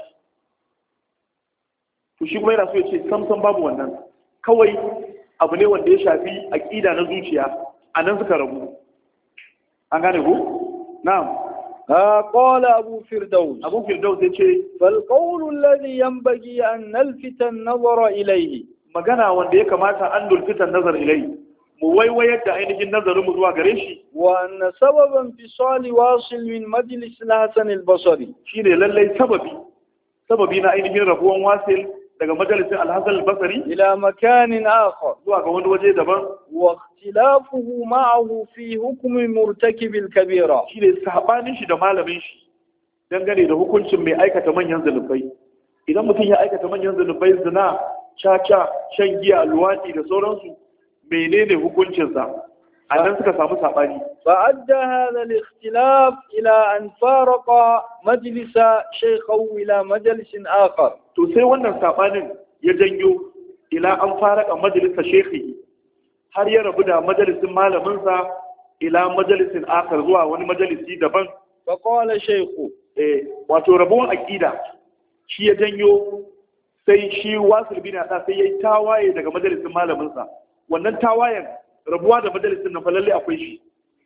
To shi kuma yana so ya ce samsam babu wannan. Kawai abu ne wanda ya shafi aqida na zuciya, a nan suka rabu. An gane ko? Na'am. قال أبو فردوس yace فالقول الذي ينبغي أن نلفت النظر إليه, magana wanda ya kamata an dulfita nazar ilai, mu waiwayar da ainihin nazarin mu zuwa gare shi, wa anna sababan fisali wasil min majlis al-Hasan al-Basri, shine lallai sababi na ainihin rabuwan Wasil daga majalisin al-Hasan al-Basri إلى مكان آخر zuwa ga wani waje daban. واختلافه معه في حكم مرتكب الكبيرة Shi ne sabanin shi da malamin shi dangane da hukuncin mai aikata manyan zunubai. Idan mutum ya aikata manyan zunubai, zina, caca, shan giya, luwaɗi da sauransu, menene hukuncinsa? A nan suka samu sabani. فأدى هذا الاختلاف إلى أن فارق مجلس شيخه إلى مجلس آخر. To sai wannan sabanin ya janyo ila an faraka majalisa shekhi, har ya rabu da majalisin malaminsa ila majalisin akar zuwa wani majalisi daban. فقال شيخ Wato rabuwan aqida shi ya janyo sai shi Wasil bin Ata sai yayi tawaye daga majalisin malaminsa. Wannan tawayen rabuwa da majalisin nan fa lalle akwai shi.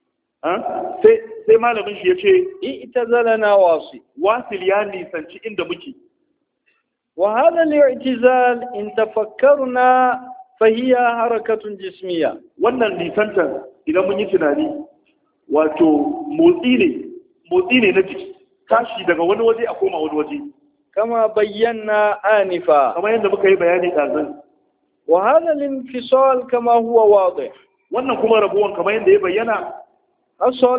Sai malamin shi ya ce i'tazalana Wasil ya nisanci inda muke. وهذا الاعتزال إن تفكرنا فهي حركة جسمية. wannan nisantar idan mun yi tunani wato motsi ne na jiki, tashi daga wani waje a koma wani waje, كما بينا آنفا. kamar yadda muka yi bayani ɗazan. وهذا الانفصال كما هو واضح wannan kuma rabuwan kamar yadda ya bayyana حصل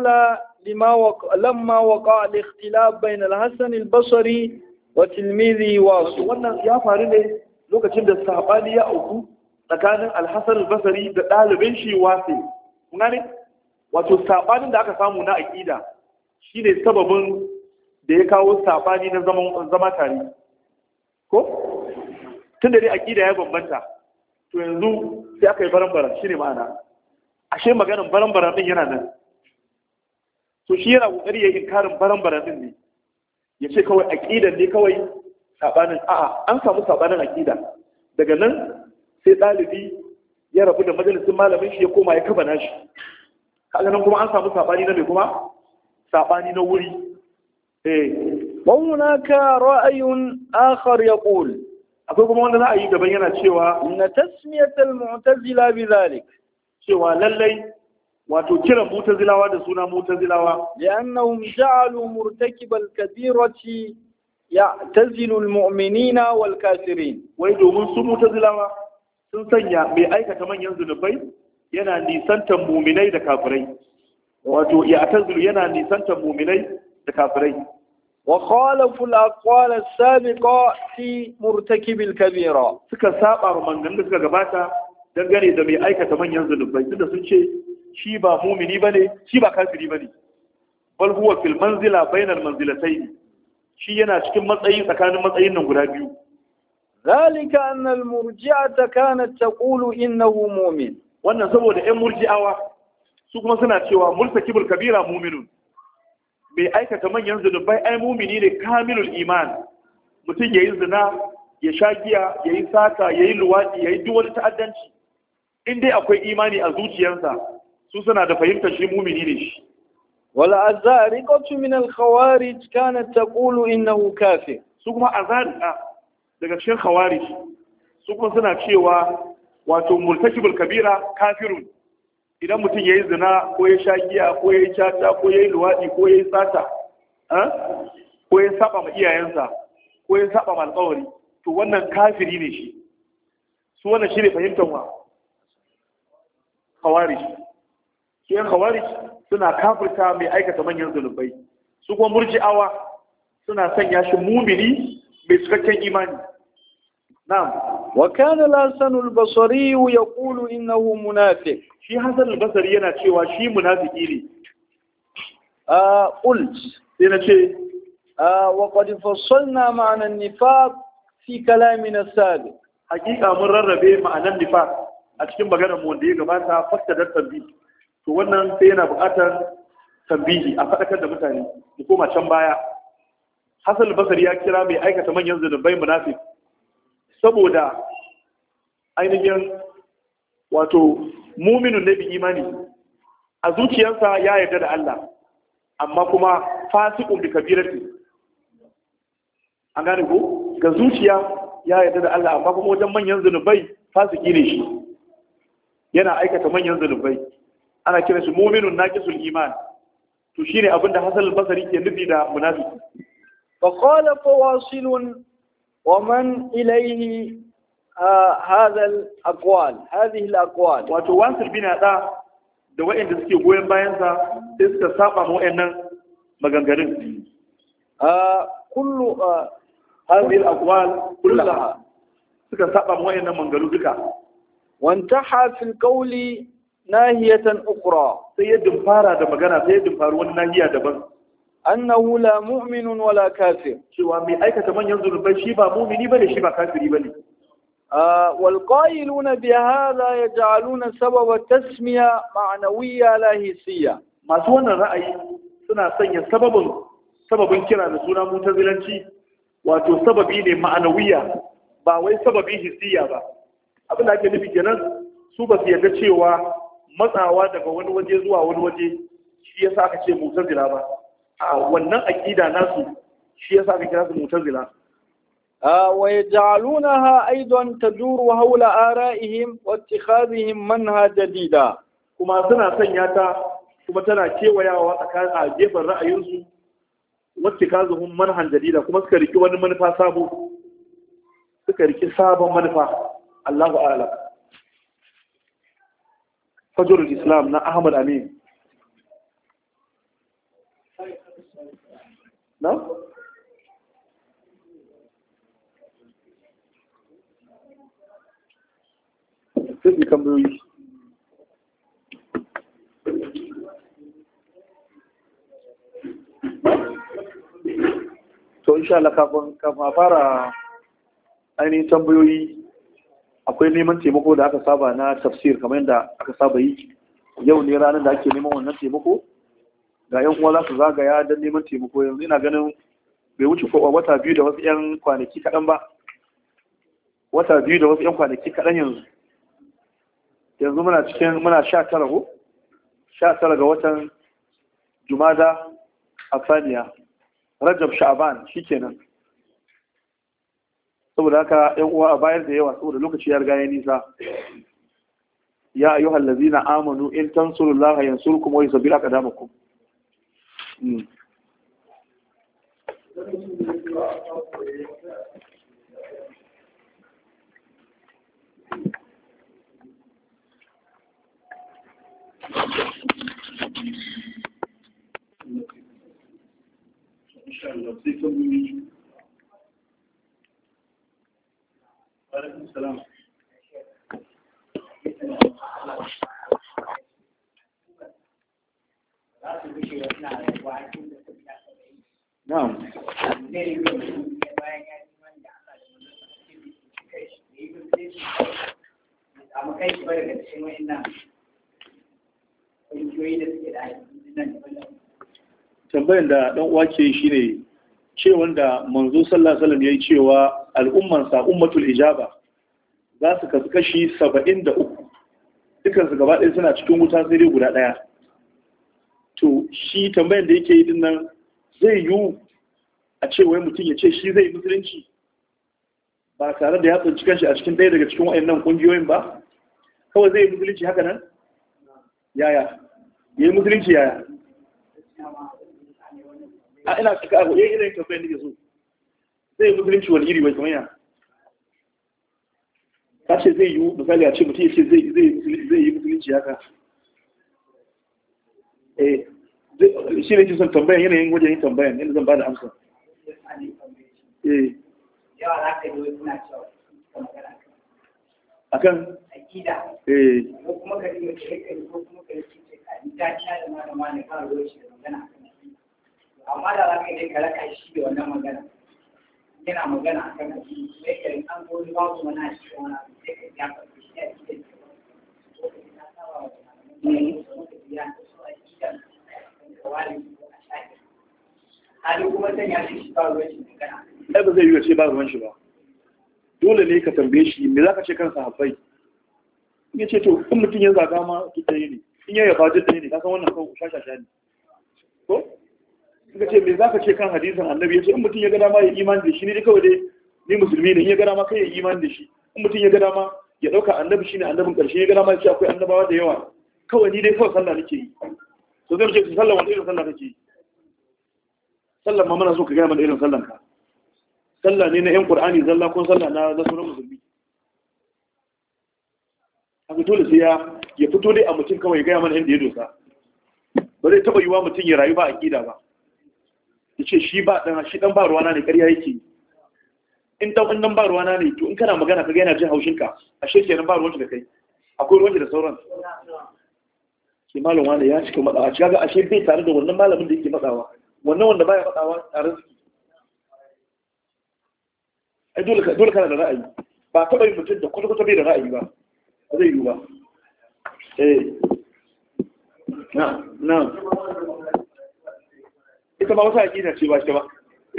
لما وقع الاختلاف بين الحسن البصري وتلميذه واصل. wannan ya faru ne lokacin da sabani ya auku tsakanin Al-Hasan al-Basri da ɗalibin shi Wasil. Kun gane? Wato sabanin da aka samu na aqida shine sababin da ya kawo sabani na zama tare. Ko? Tunda dai aqida ya bambanta, to yanzu sai aka yi baran-baran, shine ma'ana. Ashe maganin baran-baran din yana nan. To shi yana kokari ya inkarin baran-baran din ne. Ya ce kawai aƙidan ne kawai saɓanin, a'a an samu saɓanin aƙida. Daga nan sai ɗalibi ya rabu da majalisun malamin shi ya koma ya kaba nashi. Kaga nan kuma an samu saɓani na mai kuma saɓani na wuri. وهناك رأي آخر يقول akwai kuma wanda za a yi daban yana cewa إن تسمية المعتزلة بذلك cewa lallai wato kiran mutazilawa da suna mutazilawa لأنهم جعلوا مرتكب الكبيرة يعتزل المؤمنين والكافرين. wai domin su mutazilawa sun sanya mai aikata manyan zunubai yana nisantar muminai da kafirai, wato ya'tazilu yana nisantar muminai da kafirai. وخالفوا الأقوال السابقة في مرتكب الكبيرة. suka saba maganganun da suka gabata dangane da mai aikata manyan zunubai, tunda sun ce shi ba mumini bane, shi ba kafiri bane, bal huwa fil manzila bainal manzilatayn, shi yana cikin matsayi tsakanin matsayin nan guda biyu. ذلك أن المرجعة كانت تقول إنه مؤمن. wannan saboda ƴan murji'awa su kuma suna cewa multakibul kabira mu'minun, mai aikata manyan zunubai ai mumini ne kamilul iman. Mutum yayi zina, ya sha giya, yayi sata, yayi luwadi, yayi duk wani ta'addanci, in dai akwai imani a zuciyarsa, su suna da fahimtar shi mumini ne shi. والأزارقة من الخوارج كانت تقول إنه كافر. su kuma azarika daga cikin khawarij su kuma suna cewa wato multakibul kabira kafirun, idan mutum yayi zina ko ya sha giya ko yayi caca ko yayi luwadi ko yayi sata ko ya saba ma iyayensa ko ya saba ma alƙawari, to wannan kafiri ne shi. Su wannan shine fahimtar wa khawarij. Su yan khawarij suna kafirta mai aikata manyan zunubai, su kuma murji'awa suna sanya shi mumini mai cikakken imani. Na'am. وكان الحسن البصري يقول إنه منافق. Shi Hassan al-Basri yana cewa shi munafiki ne. قلت Sai na ce وقد فصلنا معنى النفاق في كلامنا السابق. hakika mun rarrabe ma'anar nifaq a cikin maganar mu wanda ya gabata, fakta da tambihi. To wannan sai yana buƙatar tambihi, a faɗakar da mutane da koma can baya. Hassan al-Basri ya kira mai aikata manyan zunubai munafik saboda ainihin wato muminin na bi imani, a zuciyarsa ya yarda da Allah amma kuma fasikun bi kabirati. An gane ko, ga zuciya ya yarda da Allah amma kuma wajen manyan zunubai fasiki ne shi, yana aikata manyan zunubai, ana kira shi mu'minun naqisul iman. To shine abin da Hassan al-Basri ke nufi da munafiki. فقال فواصل ومن إليه هذا الأقوال هذه الأقوال. wato wasir bin da waɗanda suke goyon bayansa sai suka saba ma waɗannan maganganun. كل هذه الأقوال كلها suka saba ma waɗannan maganganu duka. وانتحى في القول ناهية أخرى. sai ya dumfara da magana sai ya dumfari wani nahiya daban. أنه لا مؤمن ولا كافر. cewa mai aikata manyan zunubai shi ba mumini bane shi ba kafiri bane. والقائلون بهذا يجعلون سبب التسمية معنوية لا حسية. masu wannan ra'ayi suna sanya sababin kira da suna mutazilanci wato sababi ne ma'anawiya ba wai sababi hissiya ba. Abin da ake nufi kenan su ba su yarda cewa matsawa daga wani waje zuwa wani waje shi yasa aka ce mutazila ba. A wannan aqida nasu shi yasa aka kira su mutazila. ويجعلونها أيضا تدور حول آرائهم واتخاذهم منهج جديدا. kuma suna sanya ta kuma tana kewayawa tsakanin a gefen ra'ayinsu wacce ka zuhun manhan jadida kuma suka riki wani manufa sabo suka riki sabon manufa. Allahu a'lam. Fajrul Islam na Ahmad Amin. Na? Sai kambayoyi. To insha Allah kafin a fara ainihin tambayoyi akwai neman taimako da aka saba na tafsir kamar yadda aka saba yi. Yau ne ranar da ake neman wannan taimako ga yan uwa za su zagaya don neman taimako. Yanzu ina ganin bai wuce ko wata biyu da wasu yan kwanaki kaɗan ba. Wata biyu da wasu yan kwanaki kaɗan yanzu. Yanzu muna 19 ko 19 ga watan Jumada Afaniya, Rajab Sha'ban shikenan. Saboda haka ƴan uwa a bayar da yawa saboda lokaci ya riga ya nisa. Ya ayyuhal ladzina amanu in tansurullaha yansurkum wa yusabbir aqdamakum. السلام. نعم. tambayar da ɗan uwa ke shi ne ce wanda manzo sallallahu alaihi wasallam yayi cewa al'ummansa ummatul ijaba za su kasu kashi 73 dukan su gaba ɗaya suna cikin wuta sai dai guda ɗaya. To shi tambayar da yake yi din nan zai yiwu a ce wai mutum ya ce shi zai musulunci ba tare da ya tsinci kanshi a cikin ɗaya daga cikin waɗannan ƙungiyoyin ba, kawai zai yi musulunci haka nan yaya yayi musulunci yaya a ina cika abu yayin irin tambayar da ke so zai musulunci wani iri bai kamar ya ka ce zai yi misali a ce mutum ya ce zai yi musulunci haka shi ne ke son tambayan yanayin wajen yin tambayan yadda zan ba da amsa yawa za ka yi suna cewa magana akan akida ko kuma ka yi ko kuma ka yi ka ni ta da malama ne kan ruwa shi da magana akan amma da za ka je ka raka shi da wannan magana yana magana a kan addini sai ka rin an gori ba su mana shi da wani abu sai ka ya faɗi shi a cikin ko ka ta saba wa tunanin ko ka ya so a cikin kawali ko a shafi hali kuma san ya shi ba ruwan shi magana ai ba zai yi ce ba ruwan shi ba dole ne ka tambaye shi me zaka ce kansa habbai in ya ce to in mutum ya zaga ma ki tsaye ne in ya yaba duk ɗaya ne ka san wannan kawai shashasha ne ko suka ce me zaka ce kan hadisin annabi ya ce in mutum ya ga dama ya imani da shi ne kawai dai ni musulmi ne in ya ga dama kai ya imani da shi in mutum ya ga dama ya dauka annabi shine annabin karshe ya ga dama ya ce akwai annabawa da yawa kawai ni dai kawai sallah nake yi to zai ce sallah wanda irin sallah kake yi sallah ma muna so ka gaya mana irin sallan ka sallah ne na yan qur'ani zalla ko sallah na sauran musulmi. haka dole sai ya fito dai a mutum kawai gaya mana inda ya dosa. Ba zai taba yiwa mutum ya rayu ba aqida ba, yace shi dan ba ruwana ne, ƙarya yake. In dan ba ruwana ne, to in kana magana kaga yana jin haushin ka, ashe kenan ba ruwan da kai, akwai ruwan da sauran. Ke malam wani ya cika matsawa, kaga ashe bai tare da wannan malamin da yake matsawa, wannan wanda baya matsawa tare da ai dole kana da ra'ayi. Ba taba yin mutum da kwata-kwata bai da ra'ayi ba zai yi ba. Na ita ba wata aƙida ce ba shi ba.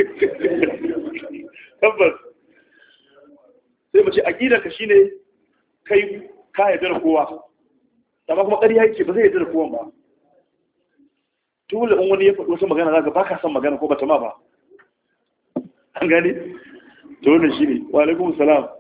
Tabbas sai mace aƙidar ka shine kai ka yarda da kowa, amma kuma ƙarya yake ba zai yarda da kowan ba. Dole in wani ya faɗi wasu magana zaka baka son magana ko bata ma ba. An gani? To wannan shine. Wa alaikum salam.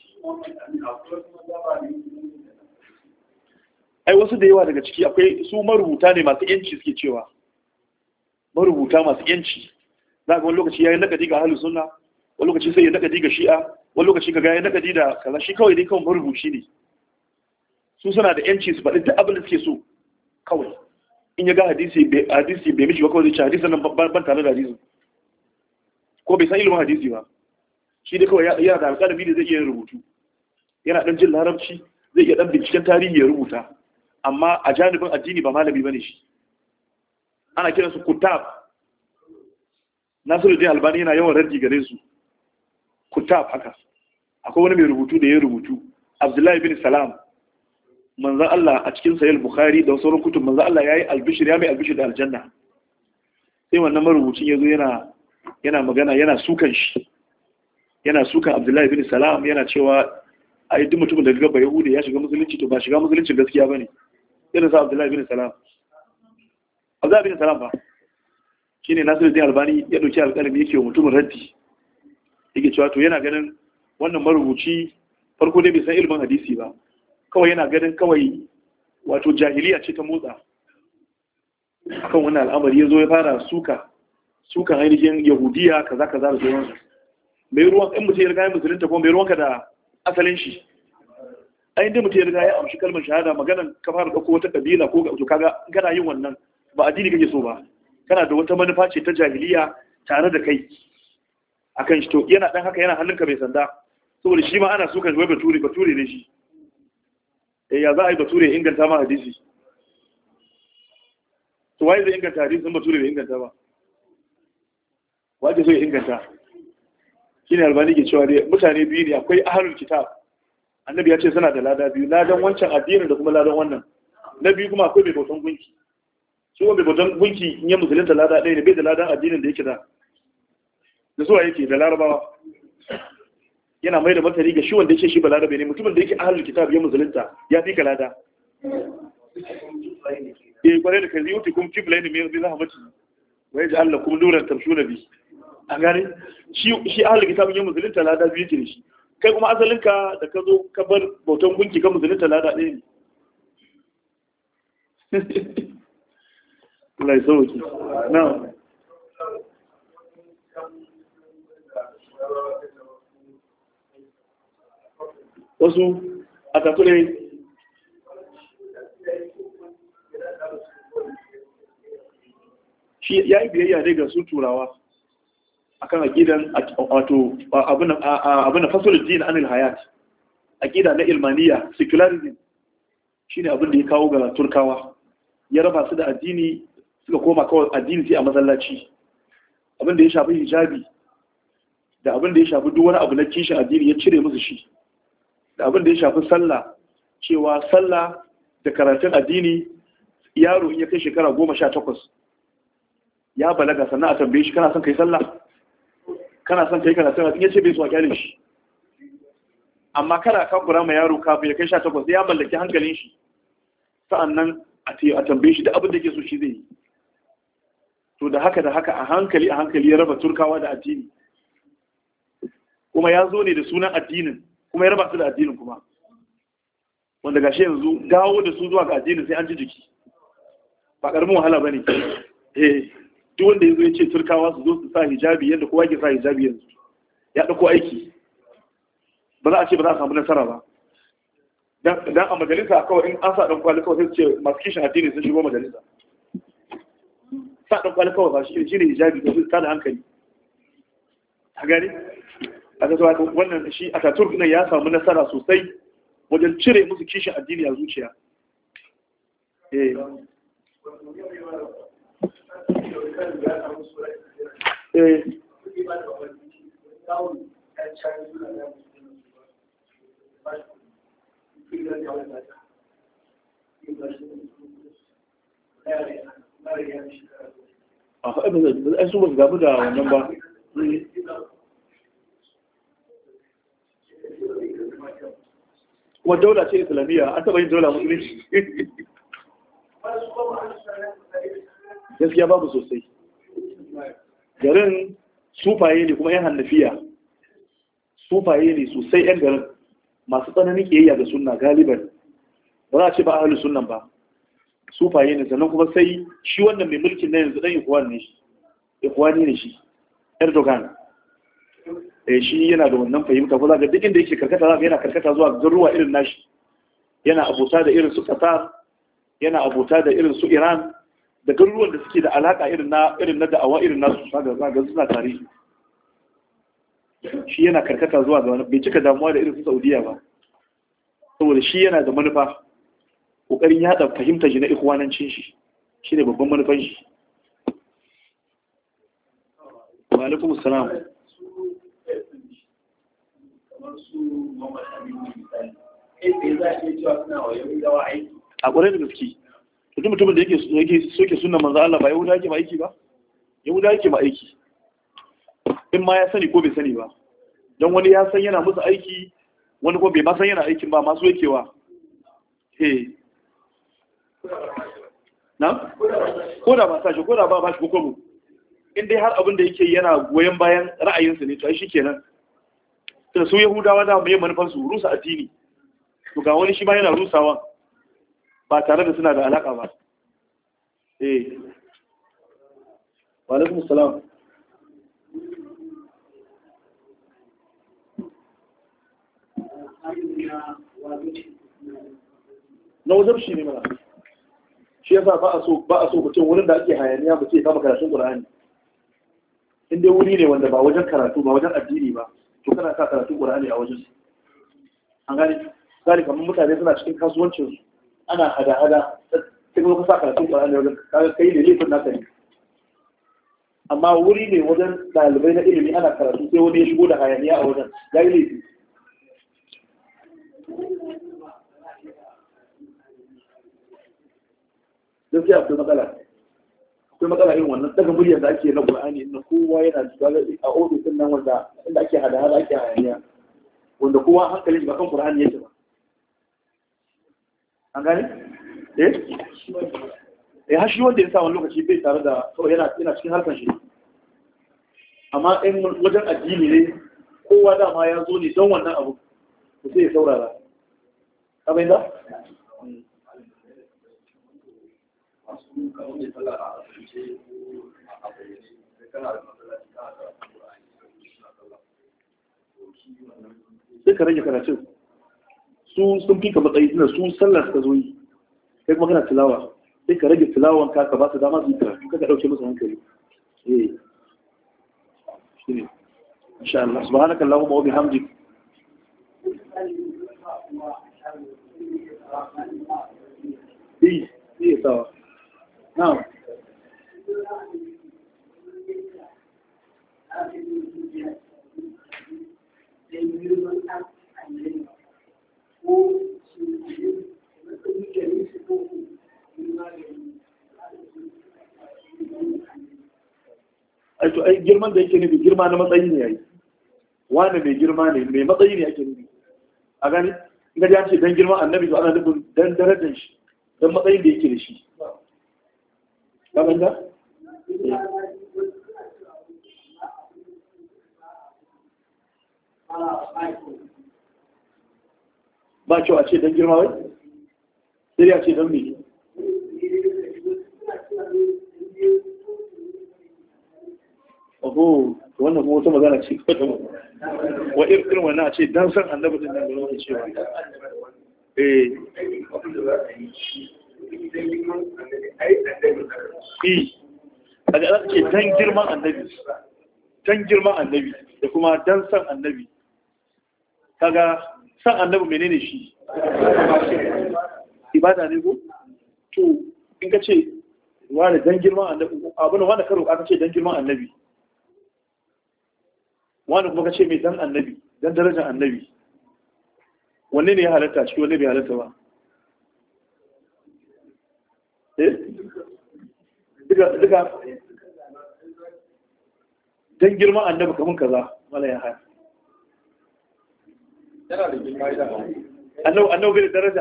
Ai wasu da yawa daga ciki akwai su marubuta ne masu yanci suke cewa. Marubuta masu yanci. Za ga wani lokaci yayin nakadi ga ahlus sunna, wani lokaci sai ya nakadi ga shi'a, wani lokaci ga yayin nakadi da kaza, shi kawai dai kawai marubuci ne. Su suna da yanci su faɗi duk abin da suke so kawai. In ya ga hadisi bai mishi ba kawai zai ci hadisin nan ban tare da hadisin. Ko bai san ilimin hadisi ba. Shi dai kawai yana da alƙalami da zai iya rubutu. Yana ɗan jin larabci, zai iya ɗan binciken tarihi ya rubuta. Amma a janibin addini ba malami bane shi. Ana kiran su kutab. Nasiruddin Albani yana yawan raddi gare su. Kutab haka. Akwai wani mai rubutu da ya rubutu, Abdullahi bin Salam. Manzon Allah a cikin Sahih Bukhari da sauran kutub manzon Allah yayi albishir, ya mai albishir da aljanna. Sai wannan marubucin yazo yana magana, yana sukan shi. Yana sukan Abdullahi bin Salam, yana cewa ai duk mutumin da ga Yahudi ya shiga musulunci to ba shiga musulunci gaskiya bane. Irin sa Abdullahi bin Salam. Abdullahi bin Salam ba shine Nasiruddin Albani ya dauki alƙalami yake wa mutumin raddi. Yake cewa to yana ganin wannan marubuci farko dai bai san ilimin hadisi ba. Kawai yana ganin kawai wato jahiliya ce ta motsa. Akan wannan al'amari yazo ya fara sukan ainihin Yahudiya kaza da sauransu. Mai ruwan in mutum ya riga ya musulunta ko mai ruwanka da asalin shi. Ai inda mutum ya riga ya amshi kalmar shahada, maganan ka fara dauko wata kabila ko to kaga kana yin wannan ba addini kake so ba. Kana da wata manufa ce ta jahiliya tare da kai akan shi, to yana dan haka yana hannunka mai sanda, saboda shi ma ana so ka wai bature ne shi. Ya za a yi bature ya inganta ma hadisi? To wai zai inganta hadisi in bature bai inganta ba? Waje so ya inganta? Shine Albani ke cewa dai mutane biyu ne, akwai ahlul kitab. Annabi ya ce suna da lada biyu, ladan wancan addinin da kuma ladan wannan. Na biyu kuma akwai mai bautan gunki. Shi wanda mai bautan gunki in ya musulunta lada ɗaya ne, bai da ladan addinin da yake da zuwa yake da larabawa. Yana mai da martani ga shi wanda yake shi balarabe ne, mutumin da yake ahlul kitab ya musulunta ya fi ka lada. Kwarai da kazi yuti kum kibla ne mai zahabati wa yaj'al lakum nuran tamshuna bi. A gane shi ahlul kitab ya musulunta lada biyu yake da shi. Kai kuma asalinka da ka zo ka bar bautan gunki ka musulunta lada ɗaya ne. Allah ya sauki. Na. Wasu a takure shi ya yi biyayya ne ga su turawa akan aqidan wato abin da fasalul din anil hayat, aqida na ilmaniya, secularism shine abin da ya kawo ga turkawa, ya raba su da addini suka koma kawai addini sai a masallaci. Abin da ya shafi hijabi da abin da ya shafi duk wani abu na kishin addini ya cire musu shi, da abin da ya shafi sallah, cewa sallah da karatun addini yaro in ya kai shekara 18 ya balaga sannan a tambaye shi kana son kai sallah, kana son kai karatun addini, ya ce bai so a kyale shi. Amma kana kakura ma yaro kafin ya kai 18 sai ya mallaki hankalin shi, sa'annan a tambaye shi da abin da ke so shi zai yi. To da haka a hankali ya raba turkawa da addini, kuma ya zo ne da sunan addinin kuma ya raba su da addinin kuma, wanda gashi yanzu dawo da su zuwa ga addinin sai an ji jiki, ba karamin wahala bane. Duk wanda yazo ya ce turkawa su zo su sa hijabi yadda kowa ke sa hijabi yanzu, ya ɗauko aiki ba za a ce ba za a samu nasara ba dan a majalisa kawai in an sa ɗan kwali kawai sai ce masu kishin addini sun shigo majalisa sa ɗan kwali kawai ba shi ne hijabi da su da hankali a gani a kasuwa wannan shi a tatur nan ya samu nasara sosai wajen cire musu kishin addini a zuciya a faɗin da su ba su gamu da wannan ba kuma daula ce islamiyya an taɓa yin daula musulunci gaskiya babu sosai garin sufaye ne kuma yan hannafiya sufaye ne sosai yan garin masu tsananin kiyayya da sunna galiban ba za a ce ba ahalin sunnan ba sufaye ne sannan kuma sai shi wannan mai mulkin na yanzu dan ikuwani ne shi Erdogan shi yana da wannan fahimta ko za ga duk inda yake karkata za ga yana karkata zuwa garuruwa irin nashi yana abota da irin su Qatar yana abota da irin su Iran da garuruwan da suke da alaka irin na da'awa irin nasu za ga suna tare shi yana karkata zuwa ga wani bai cika damuwa da irin su Saudiya ba saboda shi yana da manufa kokarin yada fahimtar shi na ikhwanancin shi ne babban manufan shi. Wa alaikum assalam. A ƙwarai da gaske duk mutumin da yake soke sunan manzo Allah ba Yahuda yake ma aiki ba Yahuda yake ma aiki in ma ya sani ko bai sani ba don wani ya san yana musu aiki wani ko bai ma san yana aikin ba masu yakewa na ko da ba sa shi ko da ba shi ko in dai har abin da yake yana goyon bayan ra'ayinsa ne to ai shikenan to su Yahudawa da mai manufan su rusa addini to ga wani shi ma yana rusawa ba tare da suna da alaka ba wa alaikum assalam. Na wajen shi ne mana shi yasa ba a so mutum wurin da ake hayaniya mutum ya kama karatun Qur'ani in dai wuri ne wanda ba wajen karatu ba wajen addini ba to kana sa karatun Qur'ani a wajen an gane zai kamar mutane suna cikin kasuwancin su ana hada-hada sai kuma sa karatun Qur'ani wajen kaga kai ne laifin naka ne amma wuri ne wajen dalibai na ilimi ana karatu sai wani ya shigo da hayaniya a wajen ya yi laifi. Gaskiya akwai matsala irin wannan daga muryar da ake na Qur'ani inda kowa yana a ofisin nan wanda inda ake hada-hada ake hayaniya wanda kowa hankalin ba kan Qur'ani yake ba an gane har shi wanda ya sa wani lokaci bai tare da kawai yana cikin harkar shi amma in wajen addini ne kowa dama ya zo ne don wannan abu to sai ya saurara kamar yadda sai ka rage karatun su sun fi ka matsayi suna su sallar ka zo yi sai kuma kana tilawa sai ka rage tilawan ka ba su dama su yi karatu ka ɗauke musu hankali shi ne insha Allah subhanaka Allahumma wa bihamdik iya sawa na'am ai girman da yake nufi girma na matsayi ne yayi wani mai girma ne mai matsayi ne ake nufi a gani in ga ce dan girman annabi to ana nufin dan darajar shi dan matsayin da yake da shi ka ganda ba kyau a ce dan girma wai sai a ce dan me oho wannan kuma wata magana ce wa irin wannan a ce dan san annabi din nan da muke cewa a ga ce dan girman annabi da kuma dan san annabi. Kaga san annabi menene shi? Ibada ne ko? To in ka ce wani dan girman annabi, abin wanda ka roƙa ka ce dan girman annabi, wani kuma ka ce mai dan annabi, dan darajar annabi, wanne ne ya halatta ciki, wanne bai halatta ba? Duka dan girman annabi kamun kaza mala ya haya. Annabi bai da daraja.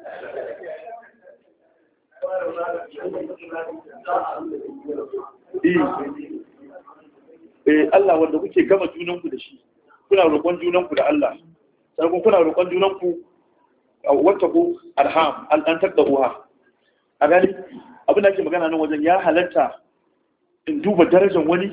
Allah wanda kuke gama junanku da shi, kuna roƙon junanku da Allah, sannan kuna roƙon junanku a wata ku arham an tattabuha. A gani abin da ake magana nan wajen ya halatta in duba darajar wani,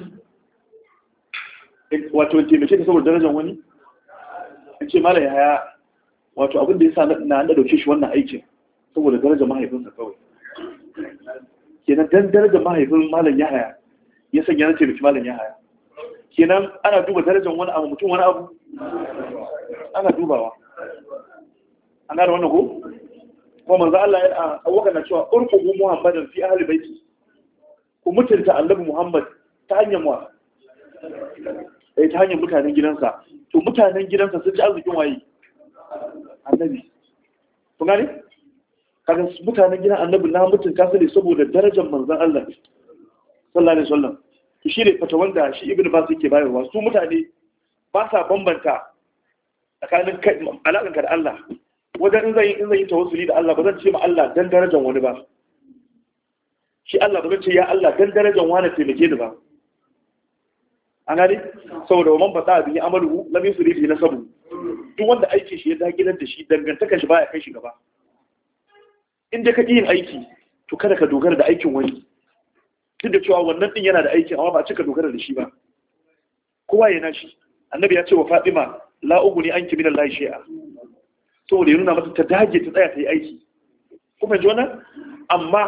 wato in taimake ka saboda darajar wani, in ce mala yaya wato abin da ya sa na dauke shi wannan aikin saboda darajar mahaifinsa kawai. Kenan dan darajar mahaifin malam Yahaya ya sanya na taimaki malam Yahaya. Kenan ana duba darajar wani abu, mutum wani abu ana dubawa. An gane wannan ko? Kuma manzo Allah ya awaka na cewa urqubu Muhammadan fi ahli baiti. Ku mutunta Annabi Muhammad ta hanyar mu. Ta hanyar mutanen gidansa. To mutanen gidansa sun ci arzikin waye? Annabi. Kun gane? Kaga mutanen gidan Annabi na mutunta su ne saboda darajar manzon Allah sallallahu alaihi wasallam. To shi ne fata wanda shi Ibn Bas yake bayarwa. Su mutane ba sa bambanta tsakanin alaƙanka da Allah. Wajen in zan yi tawassuli da Allah ba zan ce ma Allah dan darajar wani ba. Shi Allah ba zan ce ya Allah dan darajar wani taimake ni ba. An gane? Saboda man fata bi amalu lam yusri fi nasabu. Duk wanda aiki shi ya dagilar da shi dangantaka shi baya kai shi gaba. In dai ka yin aiki to kada ka dogara da aikin wani. Duk da cewa wannan din yana da aiki amma ba a cika dogara da shi ba. Kowa yana shi. Annabi ya ce wa Fatima la uguni anki min Allah shay'a. Saboda ya nuna mata ta dage ta tsaya ta yi aiki. Kuma ji wannan? Amma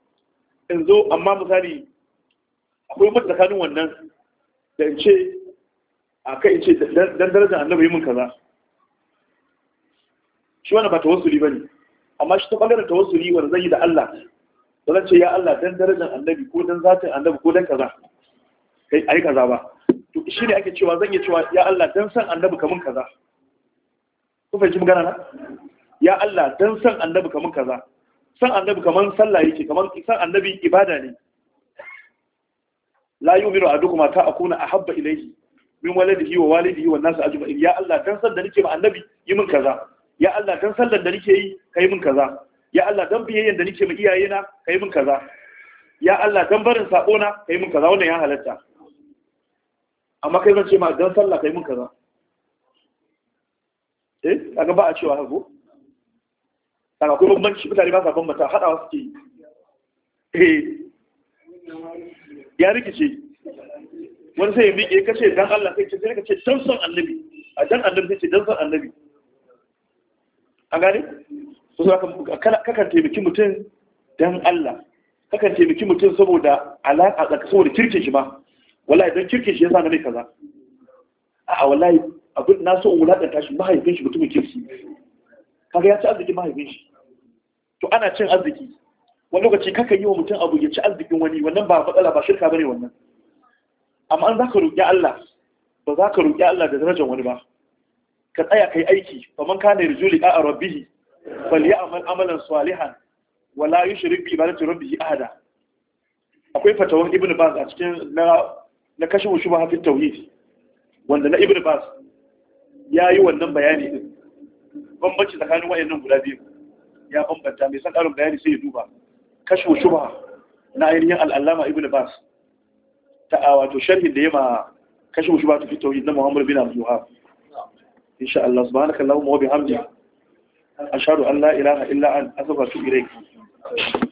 misali akwai mutu tsakanin wannan da in ce a kai in ce dan darajar annabi yi min kaza. Shi wannan ba tawassuli ba ne. Amma shi ta ɓangaren tawassuli wanda zan yi da Allah. Ba zan ce ya Allah dan darajar annabi ko dan zatin annabi ko dan kaza. Kai ai kaza ba. To shi ne ake cewa zan yi cewa ya Allah dan san annabi kamun kaza. Ku fahimci magana na? Ya Allah dan san annabi kamun kaza. San annabi kaman sallah yake, kaman san annabi ibada ne. La yu'minu ahadukum ta akuna ahabba ilayhi min waladihi wa walidihi wan nas ajma'in. Ya Allah dan san da nake ma annabi yi min kaza. Ya Allah dan sallar da nake yi kai min kaza. Ya Allah dan biyayyen da nake ma iyayena kai min kaza. Ya Allah dan barin sako na kai min kaza. Wannan ya halatta. Amma kai zan ce ma dan sallah kai min kaza. Kaga ba a cewa hago. Kaga akwai bambanci, mutane ba sa bambanta, hadawa suke yi. Ya rikice. Wani sai ya miƙe kace dan Allah sai ka ce dan son annabi. A dan annabi sai ce dan son annabi. An gane? So kakan taimaki mutum dan Allah. Kakan taimaki mutum saboda alaƙa saboda kirkin shi ba. Wallahi dan kirkin shi yasa na mai kaza. A'a wallahi abin na so in wulaƙanta shi, mahaifin shi mutumin kirki. Kaga ya ci arzikin mahaifin shi. To ana cin arziki. Wani lokaci kakan yi wa mutum abu ya ci arzikin wani, wannan ba matsala ba, shirka bane wannan. Amma an zaka roƙi Allah, ba za ka roƙi Allah da darajar wani ba. Ka tsaya kai aiki, faman kana yarju liqa rabbih falyamal amalan salihan wala yushrik bi ibadati rabbih ahada. Akwai fatawan Ibn Baz a cikin na kashe shubha fi tauhid, wanda na Ibn Baz ya yi wannan bayani din. Bambanci tsakanin wayannan guda biyu ya bambanta, mai san ƙarin bayani sai ya duba kashfu shubha na ainihin al-Allama Ibn Baz ta wato sharhin da yema kashfu shubha fi tauhid na Muhammad bin Abdul Wahhab. Insha Allah subhanaka Allahumma wa bihamdika ashhadu an la ilaha illa anta astaghfiruka wa atubu ilayk.